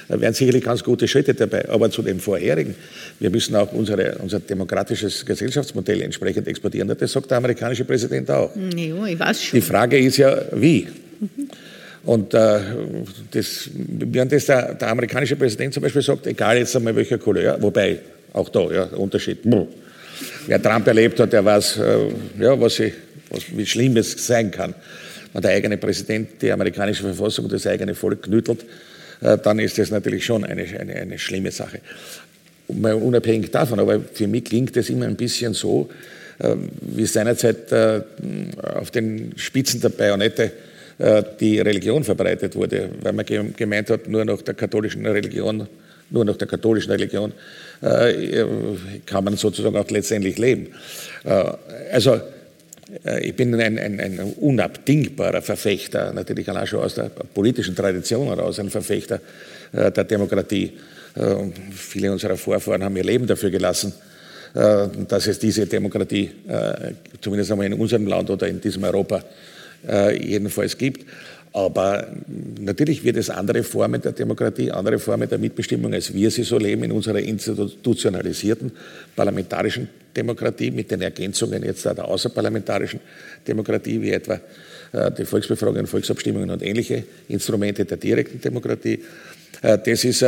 Da wären sicherlich ganz gute Schritte dabei. Aber zu dem vorherigen, wir müssen auch unsere, unser demokratisches Gesellschaftsmodell entsprechend exportieren. Das sagt der amerikanische Präsident auch. Ja, ich weiß schon. Die Frage ist ja, wie? Mhm. Und äh, das, während das der, der amerikanische Präsident zum Beispiel sagt, egal jetzt einmal welcher Couleur, wobei auch da, ja, der Unterschied. Wer Trump erlebt hat, der weiß, äh, ja, was ich, was, wie schlimm es sein kann. Wenn der eigene Präsident die amerikanische Verfassung und das eigene Volk knüttelt, äh, dann ist das natürlich schon eine, eine, eine schlimme Sache. Unabhängig davon, aber für mich klingt das immer ein bisschen so, äh, wie seinerzeit äh, auf den Spitzen der Bajonette die Religion verbreitet wurde, weil man gemeint hat, nur nach der katholischen Religion, nur nach der katholischen Religion äh, kann man sozusagen auch letztendlich leben. Äh, also äh, ich bin ein, ein, ein unabdingbarer Verfechter, natürlich allein schon aus der politischen Tradition heraus, ein Verfechter äh, der Demokratie. Äh, viele unserer Vorfahren haben ihr Leben dafür gelassen, äh, dass es diese Demokratie, äh, zumindest einmal in unserem Land oder in diesem Europa, jedenfalls gibt. Aber natürlich wird es andere Formen der Demokratie, andere Formen der Mitbestimmung, als wir sie so leben in unserer institutionalisierten parlamentarischen Demokratie mit den Ergänzungen jetzt der außerparlamentarischen Demokratie, wie etwa die Volksbefragungen, Volksabstimmungen und ähnliche Instrumente der direkten Demokratie. Das ist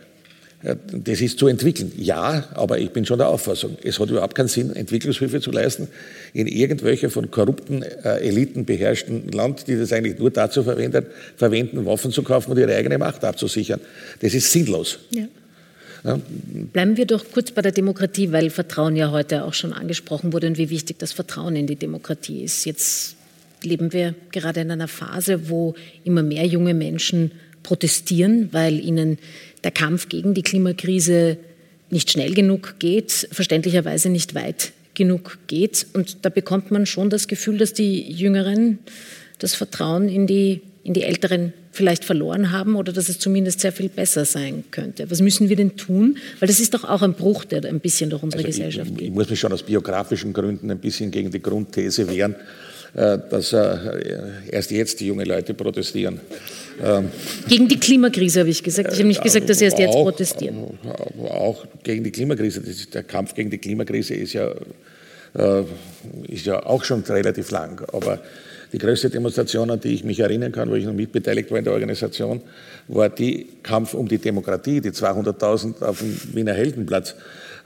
Das ist zu entwickeln. Ja, aber ich bin schon der Auffassung, es hat überhaupt keinen Sinn, Entwicklungshilfe zu leisten in irgendwelcher von korrupten äh, Eliten beherrschten Land, die das eigentlich nur dazu verwenden, verwenden, Waffen zu kaufen und ihre eigene Macht abzusichern. Das ist sinnlos. Ja. Ja. Bleiben wir doch kurz bei der Demokratie, weil Vertrauen ja heute auch schon angesprochen wurde und wie wichtig das Vertrauen in die Demokratie ist. Jetzt leben wir gerade in einer Phase, wo immer mehr junge Menschen protestieren, weil ihnen der Kampf gegen die Klimakrise nicht schnell genug geht, verständlicherweise nicht weit genug geht. Und da bekommt man schon das Gefühl, dass die Jüngeren das Vertrauen in die, in die Älteren vielleicht verloren haben oder dass es zumindest sehr viel besser sein könnte. Was müssen wir denn tun? Weil das ist doch auch ein Bruch, der ein bisschen durch unsere also Gesellschaft ich, geht. Ich muss mich schon aus biografischen Gründen ein bisschen gegen die Grundthese wehren, dass erst jetzt die jungen Leute protestieren. Gegen die Klimakrise habe ich gesagt. Ich habe nicht gesagt, dass sie erst jetzt auch, protestieren. Auch gegen die Klimakrise. Der Kampf gegen die Klimakrise ist ja, äh, ist ja auch schon relativ lang. Aber die größte Demonstration, an die ich mich erinnern kann, wo ich noch mitbeteiligt war in der Organisation, war die Kampf um die Demokratie, die zweihunderttausend auf dem Wiener Heldenplatz.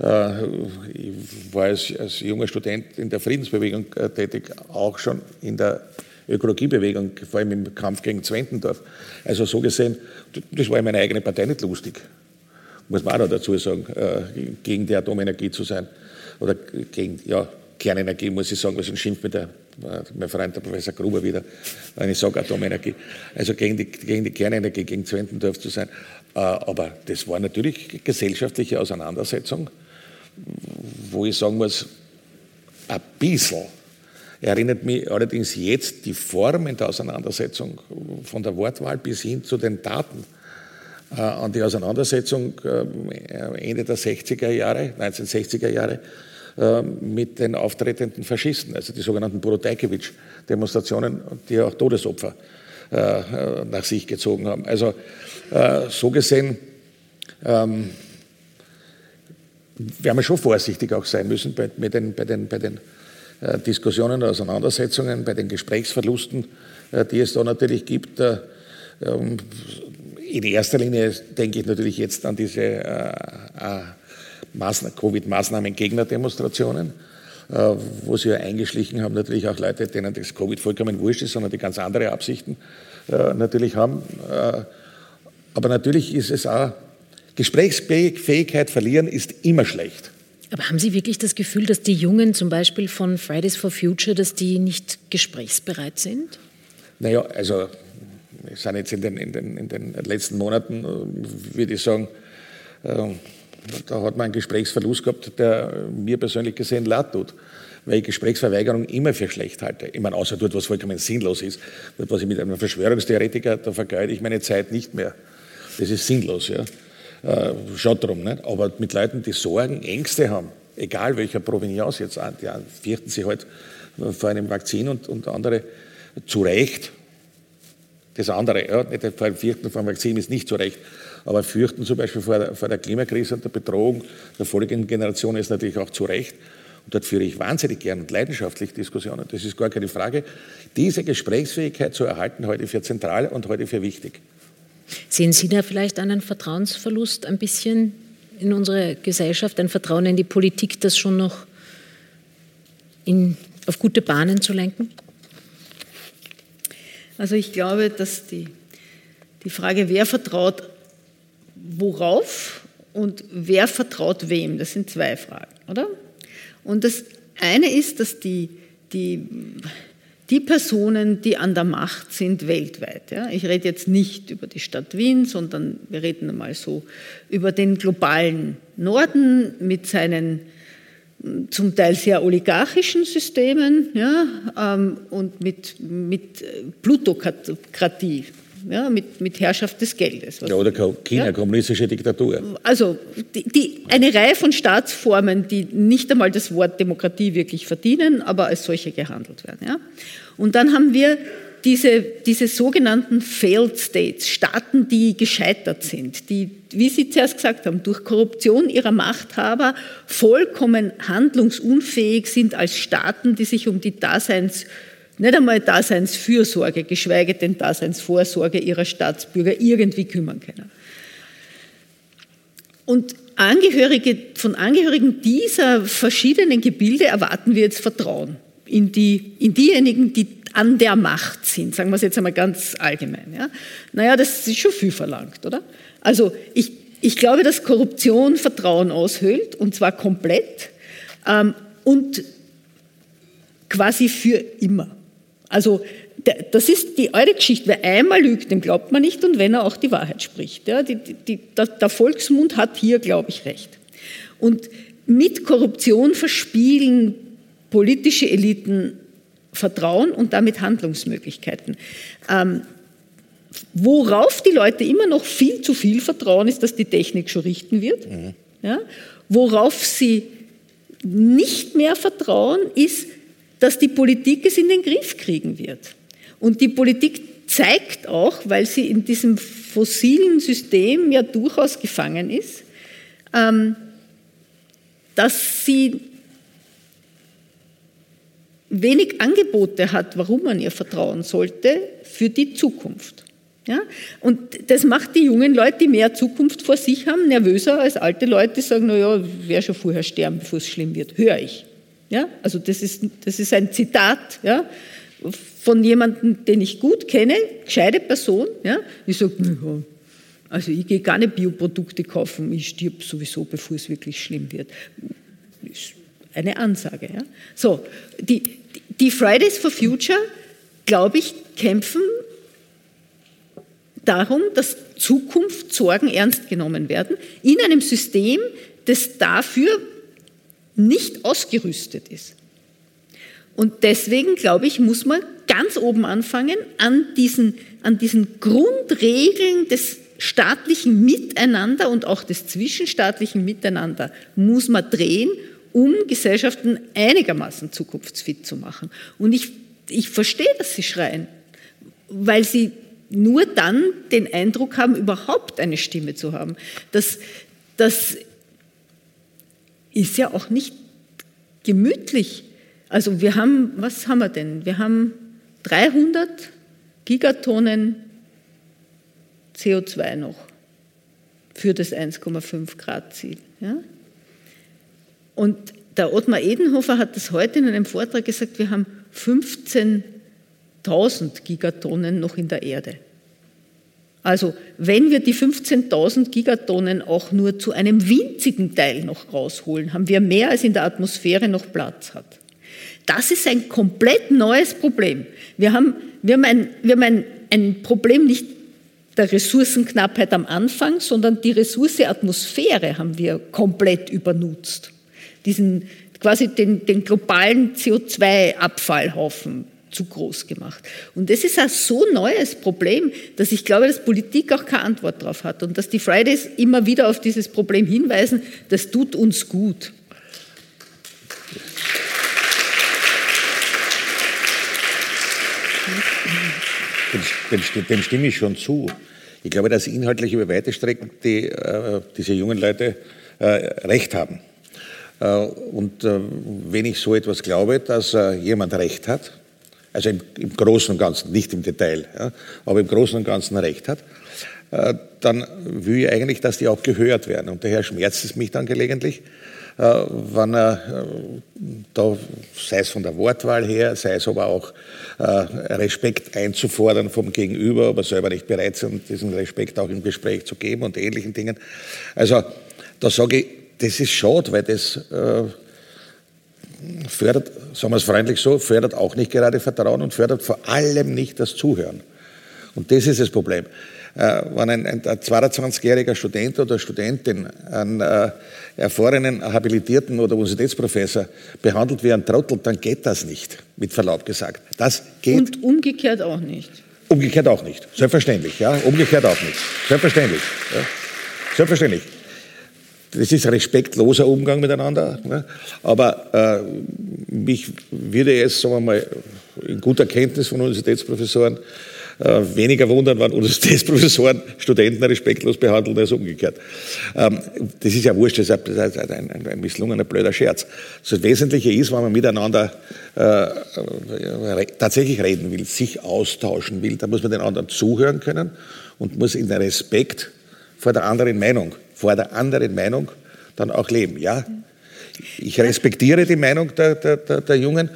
Ich war als, als junger Student in der Friedensbewegung tätig, auch schon in der Ökologiebewegung, vor allem im Kampf gegen Zwentendorf. Also so gesehen, das war in meiner eigenen Partei nicht lustig, muss man auch noch dazu sagen, gegen die Atomenergie zu sein. Oder gegen, ja, Kernenergie, muss ich sagen, was ein Schimpf mit der, mein Freund, der Professor Gruber wieder, wenn ich sage Atomenergie. Also gegen die, gegen die Kernenergie, gegen Zwentendorf zu sein. Aber das war natürlich gesellschaftliche Auseinandersetzung, wo ich sagen muss, ein bisschen erinnert mich allerdings jetzt die Formen der Auseinandersetzung von der Wortwahl bis hin zu den Taten äh, an die Auseinandersetzung äh, Ende der sechziger Jahre, neunzehnhundertsechziger Jahre äh, mit den auftretenden Faschisten, also die sogenannten Borotejkewitsch-Demonstrationen, die auch Todesopfer äh, nach sich gezogen haben. Also äh, so gesehen ähm, werden wir schon vorsichtig auch sein müssen bei, mit den, bei den, bei den äh, Diskussionen, Auseinandersetzungen, bei den Gesprächsverlusten, äh, die es da natürlich gibt. Äh, ähm, in erster Linie denke ich natürlich jetzt an diese äh, äh, Covid-Maßnahmen-Gegner-Demonstrationen, äh, wo sie ja eingeschlichen haben, natürlich auch Leute, denen das Covid vollkommen wurscht ist, sondern die ganz andere Absichten äh, natürlich haben. Äh, aber natürlich ist es auch, Gesprächsfähigkeit verlieren ist immer schlecht. Aber haben Sie wirklich das Gefühl, dass die Jungen zum Beispiel von Fridays for Future, dass die nicht gesprächsbereit sind? Naja, also wir sind jetzt in den, in den, in den letzten Monaten, würde ich sagen, äh, da hat man einen Gesprächsverlust gehabt, der mir persönlich gesehen leid tut, weil ich Gesprächsverweigerung immer für schlecht halte. Ich meine, außer dort, was vollkommen sinnlos ist, dort, was ich mit einem Verschwörungstheoretiker, da vergeude ich meine Zeit nicht mehr. Das ist sinnlos, ja. Äh, schaut drum, nicht? Aber mit Leuten, die Sorgen, Ängste haben, egal welcher Provenienz jetzt, die fürchten sich halt vor einem Vakzin und, und andere zu Recht. das andere. Ja, nicht vor Fürchten vor dem Vakzin ist nicht so recht, aber Fürchten zum Beispiel vor der, vor der Klimakrise und der Bedrohung der folgenden Generation ist natürlich auch zu Recht. Und dort führe ich wahnsinnig gern und leidenschaftlich Diskussionen. Das ist gar keine Frage. Diese Gesprächsfähigkeit zu erhalten, heute für zentral und heute für wichtig. Sehen Sie da vielleicht einen Vertrauensverlust ein bisschen in unsere Gesellschaft, ein Vertrauen in die Politik, das schon noch in, auf gute Bahnen zu lenken? Also ich glaube, dass die, die Frage, wer vertraut worauf und wer vertraut wem, das sind zwei Fragen, oder? Und das eine ist, dass die, die, die Personen, die an der Macht sind weltweit, ja, ich rede jetzt nicht über die Stadt Wien, sondern wir reden einmal so über den globalen Norden mit seinen zum Teil sehr oligarchischen Systemen, ja, ähm, und mit, mit Plutokratie, ja, mit, mit Herrschaft des Geldes. Ja, oder China, ja? Kommunistische Diktatur. Also die, die, eine Reihe von Staatsformen, die nicht einmal das Wort Demokratie wirklich verdienen, aber als solche gehandelt werden. Ja? Und dann haben wir diese, diese sogenannten Failed States, Staaten, die gescheitert sind, die, wie Sie zuerst gesagt haben, durch Korruption ihrer Machthaber vollkommen handlungsunfähig sind als Staaten, die sich um die Daseins, nicht einmal Daseinsfürsorge, geschweige denn Daseinsvorsorge ihrer Staatsbürger irgendwie kümmern können. Und Angehörige, von Angehörigen dieser verschiedenen Gebilde erwarten wir jetzt Vertrauen in, die, in diejenigen, die an der Macht sind, sagen wir es jetzt einmal ganz allgemein. Ja? Naja, das ist schon viel verlangt, oder? Also ich, ich glaube, dass Korruption Vertrauen aushöhlt, und zwar komplett ähm, und quasi für immer. Also das ist die alte Geschichte, wer einmal lügt, dem glaubt man nicht, und wenn er auch die Wahrheit spricht. Ja? Die, die, die, der Volksmund hat hier, glaube ich, recht. Und mit Korruption verspielen politische Eliten Vertrauen und damit Handlungsmöglichkeiten. Ähm, worauf die Leute immer noch viel zu viel vertrauen, ist, dass die Technik schon richten wird. Mhm. Ja? Worauf sie nicht mehr vertrauen, ist, dass die Politik es in den Griff kriegen wird. Und die Politik zeigt auch, weil sie in diesem fossilen System ja durchaus gefangen ist, ähm, dass sie wenig Angebote hat, warum man ihr vertrauen sollte, für die Zukunft. Ja? Und das macht die jungen Leute, die mehr Zukunft vor sich haben, nervöser als alte Leute, die sagen, naja, wer schon vorher sterben, bevor es schlimm wird, höre ich. Ja? Also das ist, das ist ein Zitat, ja, von jemandem, den ich gut kenne, gescheite Person. Ja? Ich sage, naja, also ich gehe gar nicht Bioprodukte kaufen, ich stirb sowieso, bevor es wirklich schlimm wird. Das ist eine Ansage. Ja? So, die, die Fridays for Future, glaube ich, kämpfen darum, dass Zukunftssorgen ernst genommen werden, in einem System, das dafür nicht ausgerüstet ist. Und deswegen, glaube ich, muss man ganz oben anfangen, an diesen, an diesen Grundregeln des staatlichen Miteinander und auch des zwischenstaatlichen Miteinander muss man drehen, um Gesellschaften einigermaßen zukunftsfit zu machen. Und ich, ich verstehe, dass sie schreien, weil sie nur dann den Eindruck haben, überhaupt eine Stimme zu haben. Das, das ist ja auch nicht gemütlich. Also wir haben, was haben wir denn? Wir haben dreihundert Gigatonnen C O zwei noch für das eins Komma fünf Grad Ziel. Ja? Und der Ottmar Edenhofer hat das heute in einem Vortrag gesagt, wir haben fünfzehntausend Gigatonnen noch in der Erde. Also wenn wir die fünfzehntausend Gigatonnen auch nur zu einem winzigen Teil noch rausholen, haben wir mehr, als in der Atmosphäre noch Platz hat. Das ist ein komplett neues Problem. Wir haben, wir haben, ein, wir haben ein, ein Problem nicht der Ressourcenknappheit am Anfang, sondern die Ressource Atmosphäre haben wir komplett übernutzt. Diesen, quasi den, den globalen C O zwei Abfallhaufen zu groß gemacht. Und das ist ein so neues Problem, dass ich glaube, dass Politik auch keine Antwort darauf hat und dass die Fridays immer wieder auf dieses Problem hinweisen, das tut uns gut. dem, dem, dem stimme ich schon zu. Ich glaube, dass inhaltlich über weite Strecken die, äh, diese jungen Leute äh, Recht haben. Äh, und äh, wenn ich so etwas glaube, dass äh, jemand Recht hat, also im, im Großen und Ganzen, nicht im Detail, ja, aber im Großen und Ganzen Recht hat, äh, dann will ich eigentlich, dass die auch gehört werden. Und daher schmerzt es mich dann gelegentlich, äh, wenn er, äh, da, sei es von der Wortwahl her, sei es aber auch äh, Respekt einzufordern vom Gegenüber, aber selber nicht bereit sind, diesen Respekt auch im Gespräch zu geben und ähnlichen Dingen. Also da sage ich, das ist schade, weil das äh, fördert, sagen wir es freundlich so, fördert auch nicht gerade Vertrauen und fördert vor allem nicht das Zuhören. Und das ist das Problem. Äh, wenn ein, ein zweiundzwanzigjähriger Student oder Studentin einen äh, erfahrenen, habilitierten oder Universitätsprofessor behandelt wie ein Trottel, dann geht das nicht, mit Verlaub gesagt. Das geht. Und umgekehrt auch nicht. Umgekehrt auch nicht, selbstverständlich. Ja, umgekehrt auch nicht, selbstverständlich. Ja. Selbstverständlich. Das ist respektloser Umgang miteinander. Ne? Aber äh, mich würde es, sagen wir mal, in guter Kenntnis von Universitätsprofessoren äh, weniger wundern, wenn Universitätsprofessoren Studenten respektlos behandeln als umgekehrt. Ähm, das ist ja wurscht, das ist ein, ein, ein, ein misslungener, blöder Scherz. Das Wesentliche ist, wenn man miteinander äh, re tatsächlich reden will, sich austauschen will, dann muss man den anderen zuhören können und muss in der Respekt vor der anderen Meinung vor der anderen Meinung dann auch leben. Ja, ich respektiere die Meinung der, der, der, der Jungen,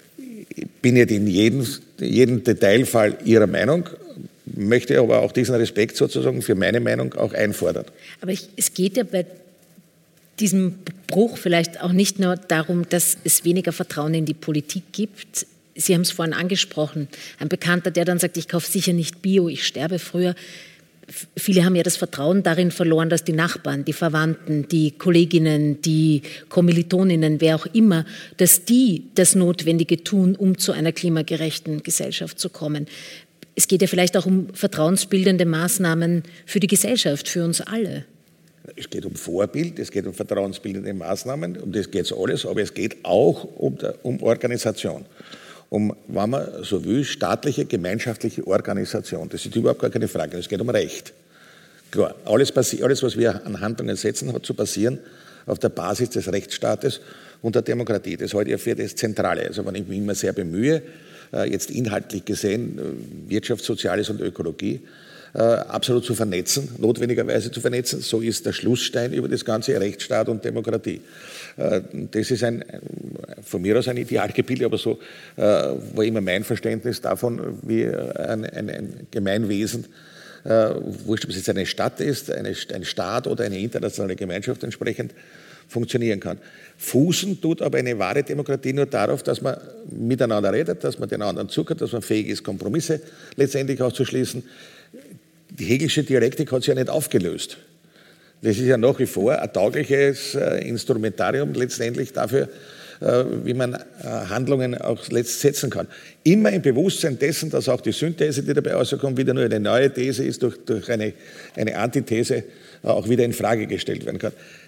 bin nicht in jedem, jedem Detailfall ihrer Meinung, möchte aber auch diesen Respekt sozusagen für meine Meinung auch einfordern. Aber ich, es geht ja bei diesem Bruch vielleicht auch nicht nur darum, dass es weniger Vertrauen in die Politik gibt. Sie haben es vorhin angesprochen, ein Bekannter, der dann sagt, ich kaufe sicher nicht Bio, ich sterbe früher. Viele haben ja das Vertrauen darin verloren, dass die Nachbarn, die Verwandten, die Kolleginnen, die Kommilitoninnen, wer auch immer, dass die das Notwendige tun, um zu einer klimagerechten Gesellschaft zu kommen. Es geht ja vielleicht auch um vertrauensbildende Maßnahmen für die Gesellschaft, für uns alle. Es geht um Vorbild, es geht um vertrauensbildende Maßnahmen, um das geht es alles, aber es geht auch um, um Organisation. Um, wenn man so will, staatliche, gemeinschaftliche Organisation. Das ist überhaupt gar keine Frage. Es geht um Recht. Klar, alles, alles, was wir an Handlungen setzen, hat zu passieren auf der Basis des Rechtsstaates und der Demokratie. Das halte ich für das Zentrale. Also wenn ich mich immer sehr bemühe, jetzt inhaltlich gesehen, Wirtschaft, Soziales und Ökologie, absolut zu vernetzen, notwendigerweise zu vernetzen, so ist der Schlussstein über das ganze Rechtsstaat und Demokratie. Das ist ein, von mir aus ein Idealgebiet, aber so war immer mein Verständnis davon, wie ein, ein, ein Gemeinwesen, wurscht, ob es jetzt eine Stadt ist, eine, ein Staat oder eine internationale Gemeinschaft entsprechend funktionieren kann. Fußen tut aber eine wahre Demokratie nur darauf, dass man miteinander redet, dass man den anderen zuhört, dass man fähig ist, Kompromisse letztendlich auch zu schließen. Die Hegelische Dialektik hat sich ja nicht aufgelöst. Das ist ja nach wie vor ein taugliches äh, Instrumentarium letztendlich dafür, äh, wie man äh, Handlungen auch letzt setzen kann. Immer im Bewusstsein dessen, dass auch die Synthese, die dabei rauskommt, wieder nur eine neue These ist, durch, durch eine, eine Antithese äh, auch wieder in Frage gestellt werden kann.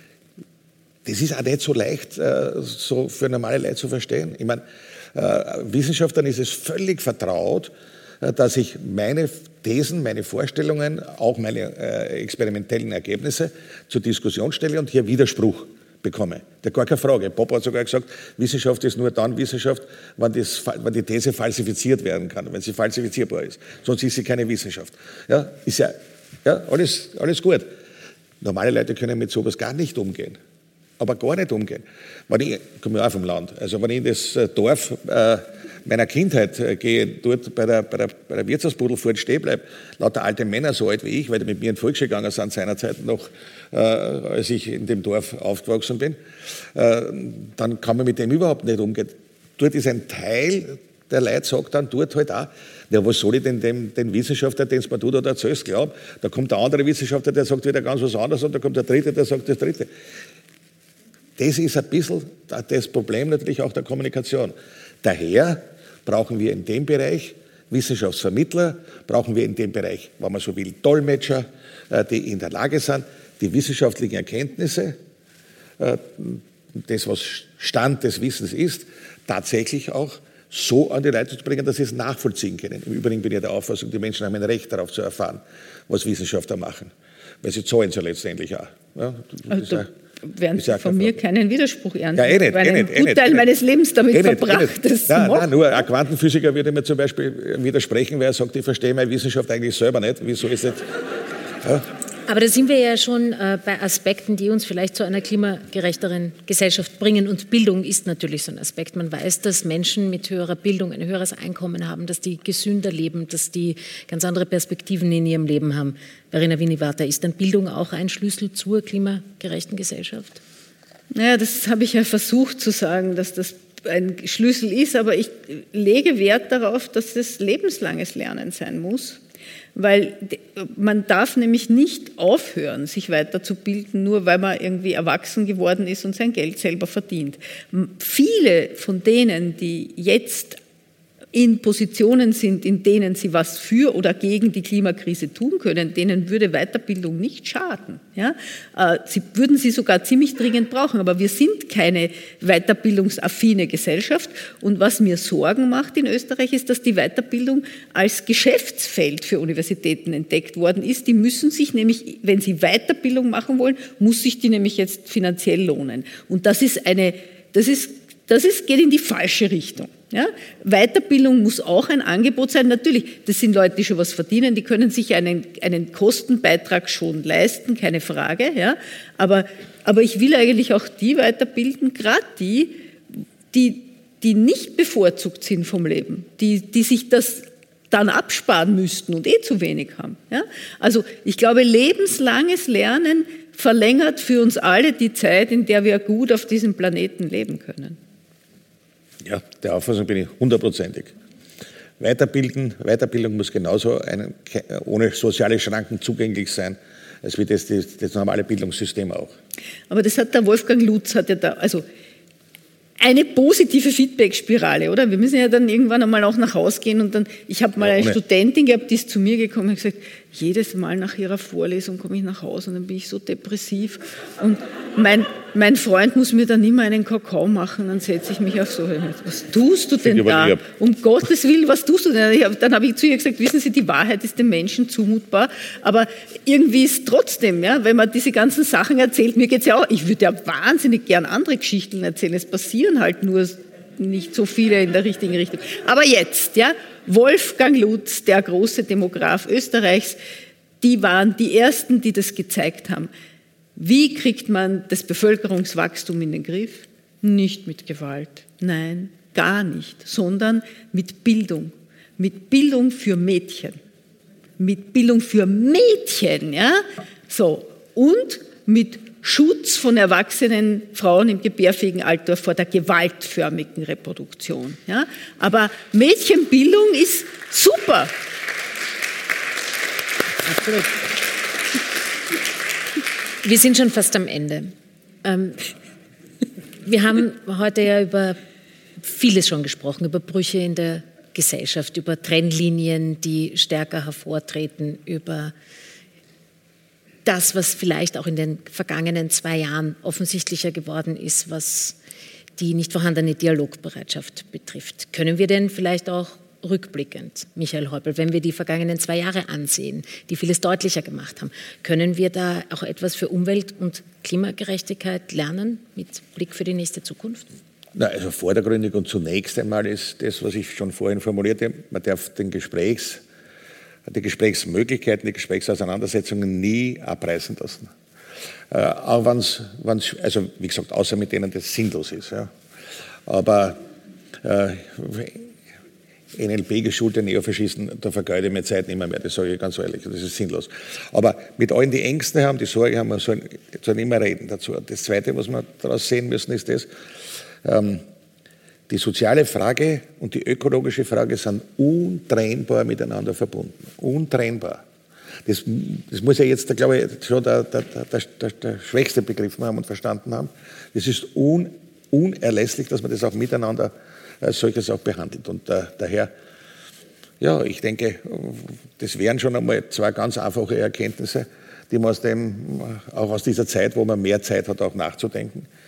Das ist auch nicht so leicht, äh, so für normale Leute zu verstehen. Ich meine, äh, Wissenschaftlern ist es völlig vertraut, äh, dass ich meine Thesen, meine Vorstellungen, auch meine äh, experimentellen Ergebnisse zur Diskussion stelle und hier Widerspruch bekomme. Da gar keine Frage. Popper hat sogar gesagt, Wissenschaft ist nur dann Wissenschaft, wenn, das, wenn die These falsifiziert werden kann, wenn sie falsifizierbar ist. Sonst ist sie keine Wissenschaft. Ja, ist ja, ja alles, alles gut. Normale Leute können mit sowas gar nicht umgehen. Aber gar nicht umgehen. Wenn ich, ich komme ja auch vom Land, also wenn ich in das Dorf äh, meiner Kindheit äh, gehe, dort bei der, bei der, bei der Wirtshausbudel vorne stehen bleibe, lauter alte Männer so alt wie ich, weil die mit mir in die Volksschule gegangen sind seinerzeit noch, äh, als ich in dem Dorf aufgewachsen bin, äh, dann kann man mit dem überhaupt nicht umgehen. Dort ist ein Teil der Leute, sagt dann dort halt auch, ja, was soll ich denn dem, den Wissenschaftler, den es mir tut oder erzählst, glauben? Da kommt der andere Wissenschaftler, der sagt wieder ganz was anderes und da kommt der dritte, der sagt das dritte. Das ist ein bisschen das Problem natürlich auch der Kommunikation. Daher brauchen wir in dem Bereich Wissenschaftsvermittler, brauchen wir in dem Bereich, wenn man so will, Dolmetscher, die in der Lage sind, die wissenschaftlichen Erkenntnisse, das, was Stand des Wissens ist, tatsächlich auch so an die Leute zu bringen, dass sie es nachvollziehen können. Im Übrigen bin ich der Auffassung, die Menschen haben ein Recht darauf zu erfahren, was Wissenschaftler machen. Weil sie zahlen es ja letztendlich auch. Ja, also, ja, werden Sie von mir keinen Widerspruch ernten. Ja, eh nicht, ich habe einen eh nicht, Gutteil eh meines Lebens damit eh nicht, verbracht. Eh Das nein, macht. nein, nur ein Quantenphysiker würde mir zum Beispiel widersprechen, weil er sagt, ich verstehe meine Wissenschaft eigentlich selber nicht. Wieso ist das? Ja. Aber da sind wir ja schon äh, bei Aspekten, die uns vielleicht zu einer klimagerechteren Gesellschaft bringen. Und Bildung ist natürlich so ein Aspekt. Man weiß, dass Menschen mit höherer Bildung ein höheres Einkommen haben, dass die gesünder leben, dass die ganz andere Perspektiven in ihrem Leben haben. Verena Winnie-Warter, ist dann Bildung auch ein Schlüssel zur klimagerechten Gesellschaft? Naja, das habe ich ja versucht zu sagen, dass das ein Schlüssel ist. Aber ich lege Wert darauf, dass das lebenslanges Lernen sein muss. Weil man darf nämlich nicht aufhören, sich weiterzubilden, nur weil man irgendwie erwachsen geworden ist und sein Geld selber verdient. Viele von denen, die jetzt in Positionen sind, in denen sie was für oder gegen die Klimakrise tun können, denen würde Weiterbildung nicht schaden. Ja? Sie würden sie sogar ziemlich dringend brauchen, aber wir sind keine weiterbildungsaffine Gesellschaft. Und was mir Sorgen macht in Österreich ist, dass die Weiterbildung als Geschäftsfeld für Universitäten entdeckt worden ist. Die müssen sich nämlich, wenn sie Weiterbildung machen wollen, muss sich die nämlich jetzt finanziell lohnen. Und das ist eine, das ist, das ist, geht in die falsche Richtung. Ja? Weiterbildung muss auch ein Angebot sein. Natürlich, das sind Leute, die schon was verdienen, die können sich einen, einen Kostenbeitrag schon leisten, keine Frage. Ja? Aber, aber ich will eigentlich auch die weiterbilden, gerade die, die, die nicht bevorzugt sind vom Leben, die, die sich das dann absparen müssten und eh zu wenig haben. Ja? Also ich glaube, lebenslanges Lernen verlängert für uns alle die Zeit, in der wir gut auf diesem Planeten leben können. Ja, der Auffassung bin ich hundertprozentig. Weiterbilden, Weiterbildung muss genauso einen, ohne soziale Schranken zugänglich sein, als wie das, das, das normale Bildungssystem auch. Aber das hat der Wolfgang Lutz, hat ja da, also eine positive Feedback-Spirale, oder? Wir müssen ja dann irgendwann einmal auch nach Hause gehen und dann, ich habe mal ja, eine Studentin gehabt, die ist zu mir gekommen und hat gesagt, jedes Mal nach ihrer Vorlesung komme ich nach Hause und dann bin ich so depressiv und mein, mein Freund muss mir dann immer einen Kakao machen, dann setze ich mich auf so, was tust du denn da? Um Gottes Willen, was tust du denn? Dann habe ich zu ihr gesagt, wissen Sie, die Wahrheit ist dem Menschen zumutbar, aber irgendwie ist trotzdem, ja, wenn man diese ganzen Sachen erzählt, mir geht es ja auch, ich würde ja wahnsinnig gern andere Geschichten erzählen, es passieren halt nur nicht so viele in der richtigen Richtung. Aber jetzt, ja, Wolfgang Lutz, der große Demograf Österreichs, die waren die Ersten, die das gezeigt haben. Wie kriegt man das Bevölkerungswachstum in den Griff? Nicht mit Gewalt, nein, gar nicht, sondern mit Bildung. Mit Bildung für Mädchen. Mit Bildung für Mädchen, ja, so. Und mit Schutz von erwachsenen Frauen im gebärfähigen Alter vor der gewaltförmigen Reproduktion. Ja? Aber Mädchenbildung ist super. Absolut. Wir sind schon fast am Ende. Ähm, wir haben heute ja über vieles schon gesprochen, über Brüche in der Gesellschaft, über Trennlinien, die stärker hervortreten, über das, was vielleicht auch in den vergangenen zwei Jahren offensichtlicher geworden ist, was die nicht vorhandene Dialogbereitschaft betrifft. Können wir denn vielleicht auch rückblickend, Michael Häupl, wenn wir die vergangenen zwei Jahre ansehen, die vieles deutlicher gemacht haben, können wir da auch etwas für Umwelt- und Klimagerechtigkeit lernen mit Blick für die nächste Zukunft? Na, also vordergründig und zunächst einmal ist das, was ich schon vorhin formulierte, man darf den Gesprächs die Gesprächsmöglichkeiten, die Gesprächsauseinandersetzungen nie abreißen lassen. Äh, auch wenn es, also wie gesagt, außer mit denen das sinnlos ist. Ja. Aber äh, N L P-geschulte Neofaschisten, da vergeude ich meine Zeit nicht mehr, mehr, das sage ich ganz ehrlich, das ist sinnlos. Aber mit allen, die Ängste haben, die Sorge haben, wir sollen, sollen immer reden dazu. Das Zweite, was wir daraus sehen müssen, ist das, ähm, die soziale Frage und die ökologische Frage sind untrennbar miteinander verbunden. Untrennbar. Das, das muss ja jetzt, glaube ich, schon der, der, der, der, der schwächste begriffen haben und verstanden haben. Das ist un, unerlässlich, dass man das auch miteinander als solches auch behandelt. Und äh, daher, ja, ich denke, das wären schon einmal zwei ganz einfache Erkenntnisse, die man aus dem, auch aus dieser Zeit, wo man mehr Zeit hat, auch nachzudenken,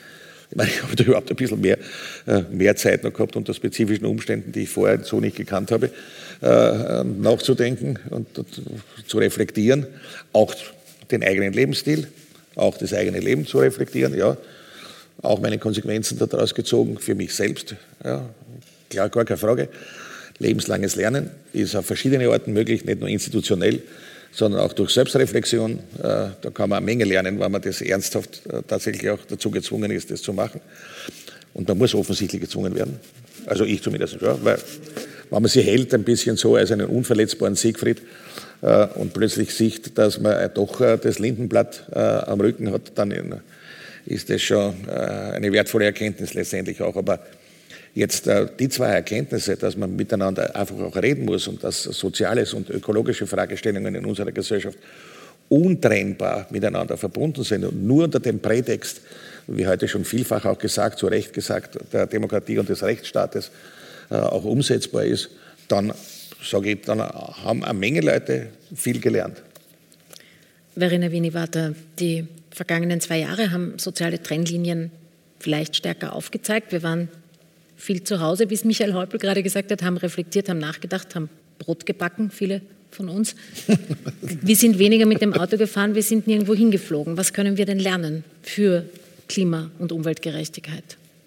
Ich meine, ich habe da überhaupt ein bisschen mehr, mehr Zeit noch gehabt, unter spezifischen Umständen, die ich vorher so nicht gekannt habe, nachzudenken und zu reflektieren, auch den eigenen Lebensstil, auch das eigene Leben zu reflektieren, ja, auch meine Konsequenzen daraus gezogen für mich selbst, ja, klar, gar keine Frage. Lebenslanges Lernen ist auf verschiedene Arten möglich, nicht nur institutionell, sondern auch durch Selbstreflexion. Da kann man eine Menge lernen, wenn man das ernsthaft tatsächlich auch dazu gezwungen ist, das zu machen. Und man muss offensichtlich gezwungen werden. Also ich zumindest, ja, weil wenn man sich hält ein bisschen so als einen unverletzbaren Siegfried und plötzlich sieht, dass man doch das Lindenblatt am Rücken hat, dann ist das schon eine wertvolle Erkenntnis letztendlich auch. Aber jetzt äh, die zwei Erkenntnisse, dass man miteinander einfach auch reden muss und dass soziales und ökologische Fragestellungen in unserer Gesellschaft untrennbar miteinander verbunden sind und nur unter dem Prätext, wie heute schon vielfach auch gesagt, zu Recht gesagt, der Demokratie und des Rechtsstaates äh, auch umsetzbar ist, dann sage ich, dann haben eine Menge Leute viel gelernt. Verena Vini-Vata, die vergangenen zwei Jahre haben soziale Trennlinien vielleicht stärker aufgezeigt. Wir waren viel zu Hause, wie es Michael Häupl gerade gesagt hat, haben reflektiert, haben nachgedacht, haben Brot gebacken, viele von uns. Wir sind weniger mit dem Auto gefahren, wir sind nirgendwo hingeflogen. Was können wir denn lernen für Klima- und Umweltgerechtigkeit?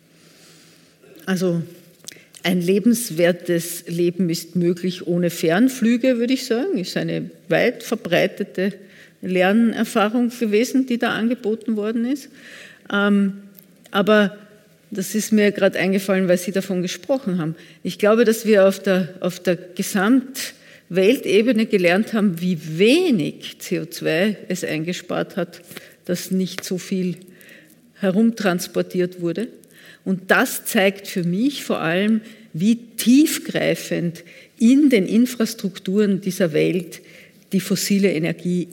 Also ein lebenswertes Leben ist möglich ohne Fernflüge, würde ich sagen. Ist eine weit verbreitete Lernerfahrung gewesen, die da angeboten worden ist. Aber das ist mir gerade eingefallen, weil Sie davon gesprochen haben. Ich glaube, dass wir auf der, auf der Gesamtweltebene gelernt haben, wie wenig C O zwei es eingespart hat, dass nicht so viel herumtransportiert wurde. Und das zeigt für mich vor allem, wie tiefgreifend in den Infrastrukturen dieser Welt die fossile Energie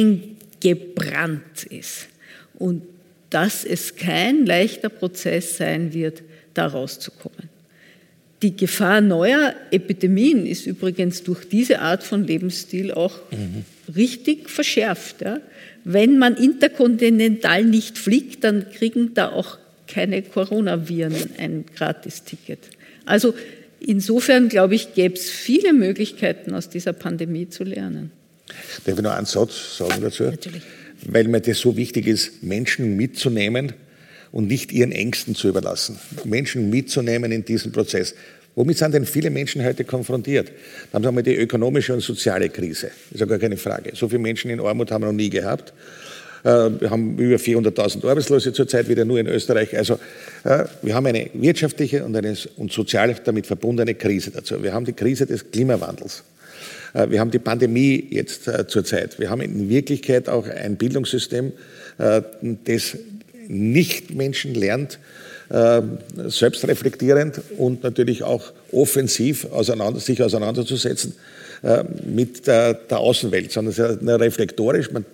eingebrannt ist. Und dass es kein leichter Prozess sein wird, da rauszukommen. Die Gefahr neuer Epidemien ist übrigens durch diese Art von Lebensstil auch mhm. richtig verschärft. Ja? Wenn man interkontinental nicht fliegt, dann kriegen da auch keine Coronaviren ein Gratisticket. Also insofern, glaube ich, gäbe es viele Möglichkeiten, aus dieser Pandemie zu lernen. Darf ich noch einen Satz sagen dazu? Natürlich. Weil mir das so wichtig ist, Menschen mitzunehmen und nicht ihren Ängsten zu überlassen. Menschen mitzunehmen in diesen Prozess. Womit sind denn viele Menschen heute konfrontiert? Da haben wir einmal die ökonomische und soziale Krise. Das ist ja gar keine Frage. So viele Menschen in Armut haben wir noch nie gehabt. Wir haben über vierhunderttausend Arbeitslose zurzeit wieder nur in Österreich. Also wir haben eine wirtschaftliche und eine und sozial damit verbundene Krise dazu. Wir haben die Krise des Klimawandels. Wir haben die Pandemie jetzt äh, zurzeit. Wir haben in Wirklichkeit auch ein Bildungssystem, äh, das nicht Menschen lernt, äh, selbstreflektierend und natürlich auch offensiv auseinander, sich auseinanderzusetzen äh, mit der, der Außenwelt, sondern es ist ja reflektorisch. Man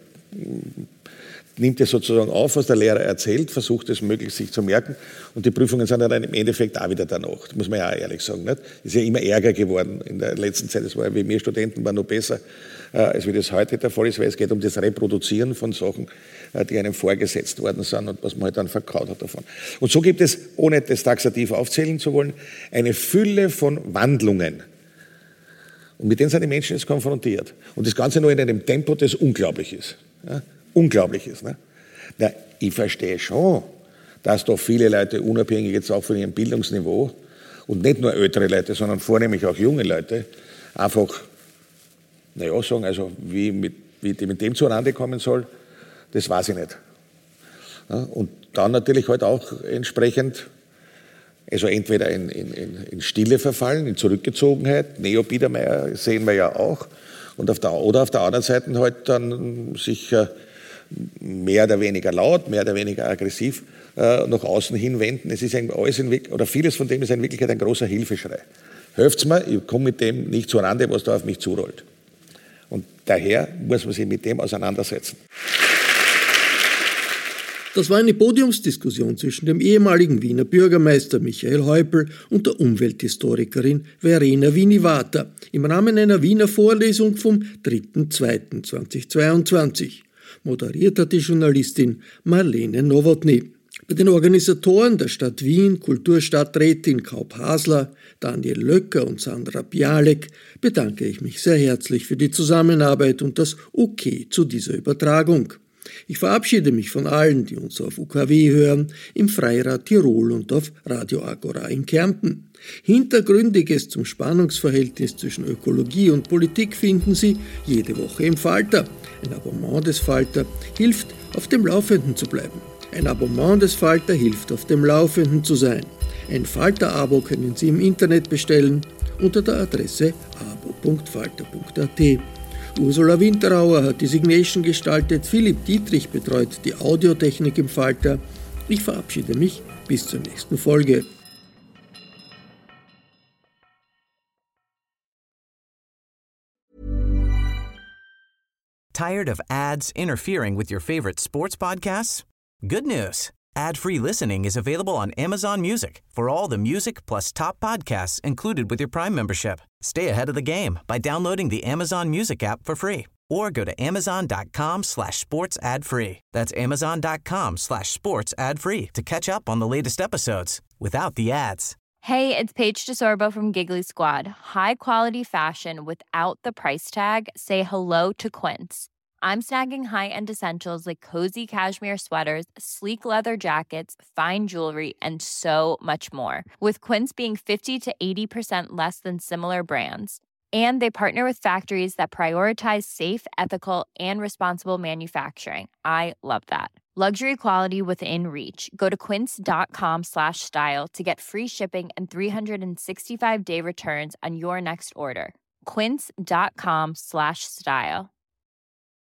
nimmt es sozusagen auf, was der Lehrer erzählt, versucht es möglichst sich zu merken und die Prüfungen sind dann im Endeffekt auch wieder danach. Das muss man ja auch ehrlich sagen. Nicht? Ist ja immer ärger geworden in der letzten Zeit. Das war wie wir Studenten waren noch besser, äh, als wie das heute der Fall ist, weil es geht um das Reproduzieren von Sachen, äh, die einem vorgesetzt worden sind und was man halt dann verkaut hat davon. Und so gibt es, ohne das taxativ aufzählen zu wollen, eine Fülle von Wandlungen. Und mit denen sind die Menschen jetzt konfrontiert. Und das Ganze nur in einem Tempo, das unglaublich ist. Ja? Unglaublich ist. Ne? Na, ich verstehe schon, dass doch viele Leute, unabhängig jetzt auch von ihrem Bildungsniveau, und nicht nur ältere Leute, sondern vornehmlich auch junge Leute, einfach, naja, sagen, also wie, mit, wie die mit dem zurande kommen soll, das weiß ich nicht. Ja, und dann natürlich halt auch entsprechend, also entweder in, in, in Stille verfallen, in Zurückgezogenheit, Neo-Biedermeier sehen wir ja auch, und auf der, oder auf der anderen Seite halt dann sich äh, mehr oder weniger laut, mehr oder weniger aggressiv äh, nach außen hinwenden. Es ist ein, alles in, oder vieles von dem ist in Wirklichkeit ein großer Hilfeschrei. Helft's mir, ich komme mit dem nicht zurande, was da auf mich zurollt. Und daher muss man sich mit dem auseinandersetzen. Das war eine Podiumsdiskussion zwischen dem ehemaligen Wiener Bürgermeister Michael Häupl und der Umwelthistorikerin Verena Vini-Vata im Rahmen einer Wiener Vorlesung vom dritter zweiter zweitausendzweiundzwanzig. Moderiert hat die Journalistin Marlene Nowotny. Bei den Organisatoren der Stadt Wien, Kulturstadträtin Kaup Hasler, Daniel Löcker und Sandra Bialek bedanke ich mich sehr herzlich für die Zusammenarbeit und das Okay zu dieser Übertragung. Ich verabschiede mich von allen, die uns auf U K W hören, im Freirad Tirol und auf Radio Agora in Kärnten. Hintergründiges zum Spannungsverhältnis zwischen Ökologie und Politik finden Sie jede Woche im Falter. Ein Abonnement des Falter hilft, auf dem Laufenden zu bleiben. Ein Abonnement des Falter hilft, auf dem Laufenden zu sein. Ein Falter-Abo können Sie im Internet bestellen unter der Adresse abo punkt falter punkt a t. Ursula Winterauer hat die Signation gestaltet, Philipp Dietrich betreut die Audiotechnik im Falter. Ich verabschiede mich bis zur nächsten Folge. Tired of ads interfering with your favorite sports podcasts? Good news. Ad-free listening is available on Amazon Music for all the music plus top podcasts included with your Prime membership. Stay ahead of the game by downloading the Amazon Music app for free or go to amazon.com slash sports ad free. That's amazon.com slash sports ad free to catch up on the latest episodes without the ads. Hey, it's Paige DeSorbo from Giggly Squad. High quality fashion without the price tag. Say hello to Quince. I'm snagging high-end essentials like cozy cashmere sweaters, sleek leather jackets, fine jewelry, and so much more. With Quince being fifty to eighty percent less than similar brands. And they partner with factories that prioritize safe, ethical, and responsible manufacturing. I love that. Luxury quality within reach. Go to quince.com slash style to get free shipping and three sixty-five day returns on your next order. Quince.com slash style.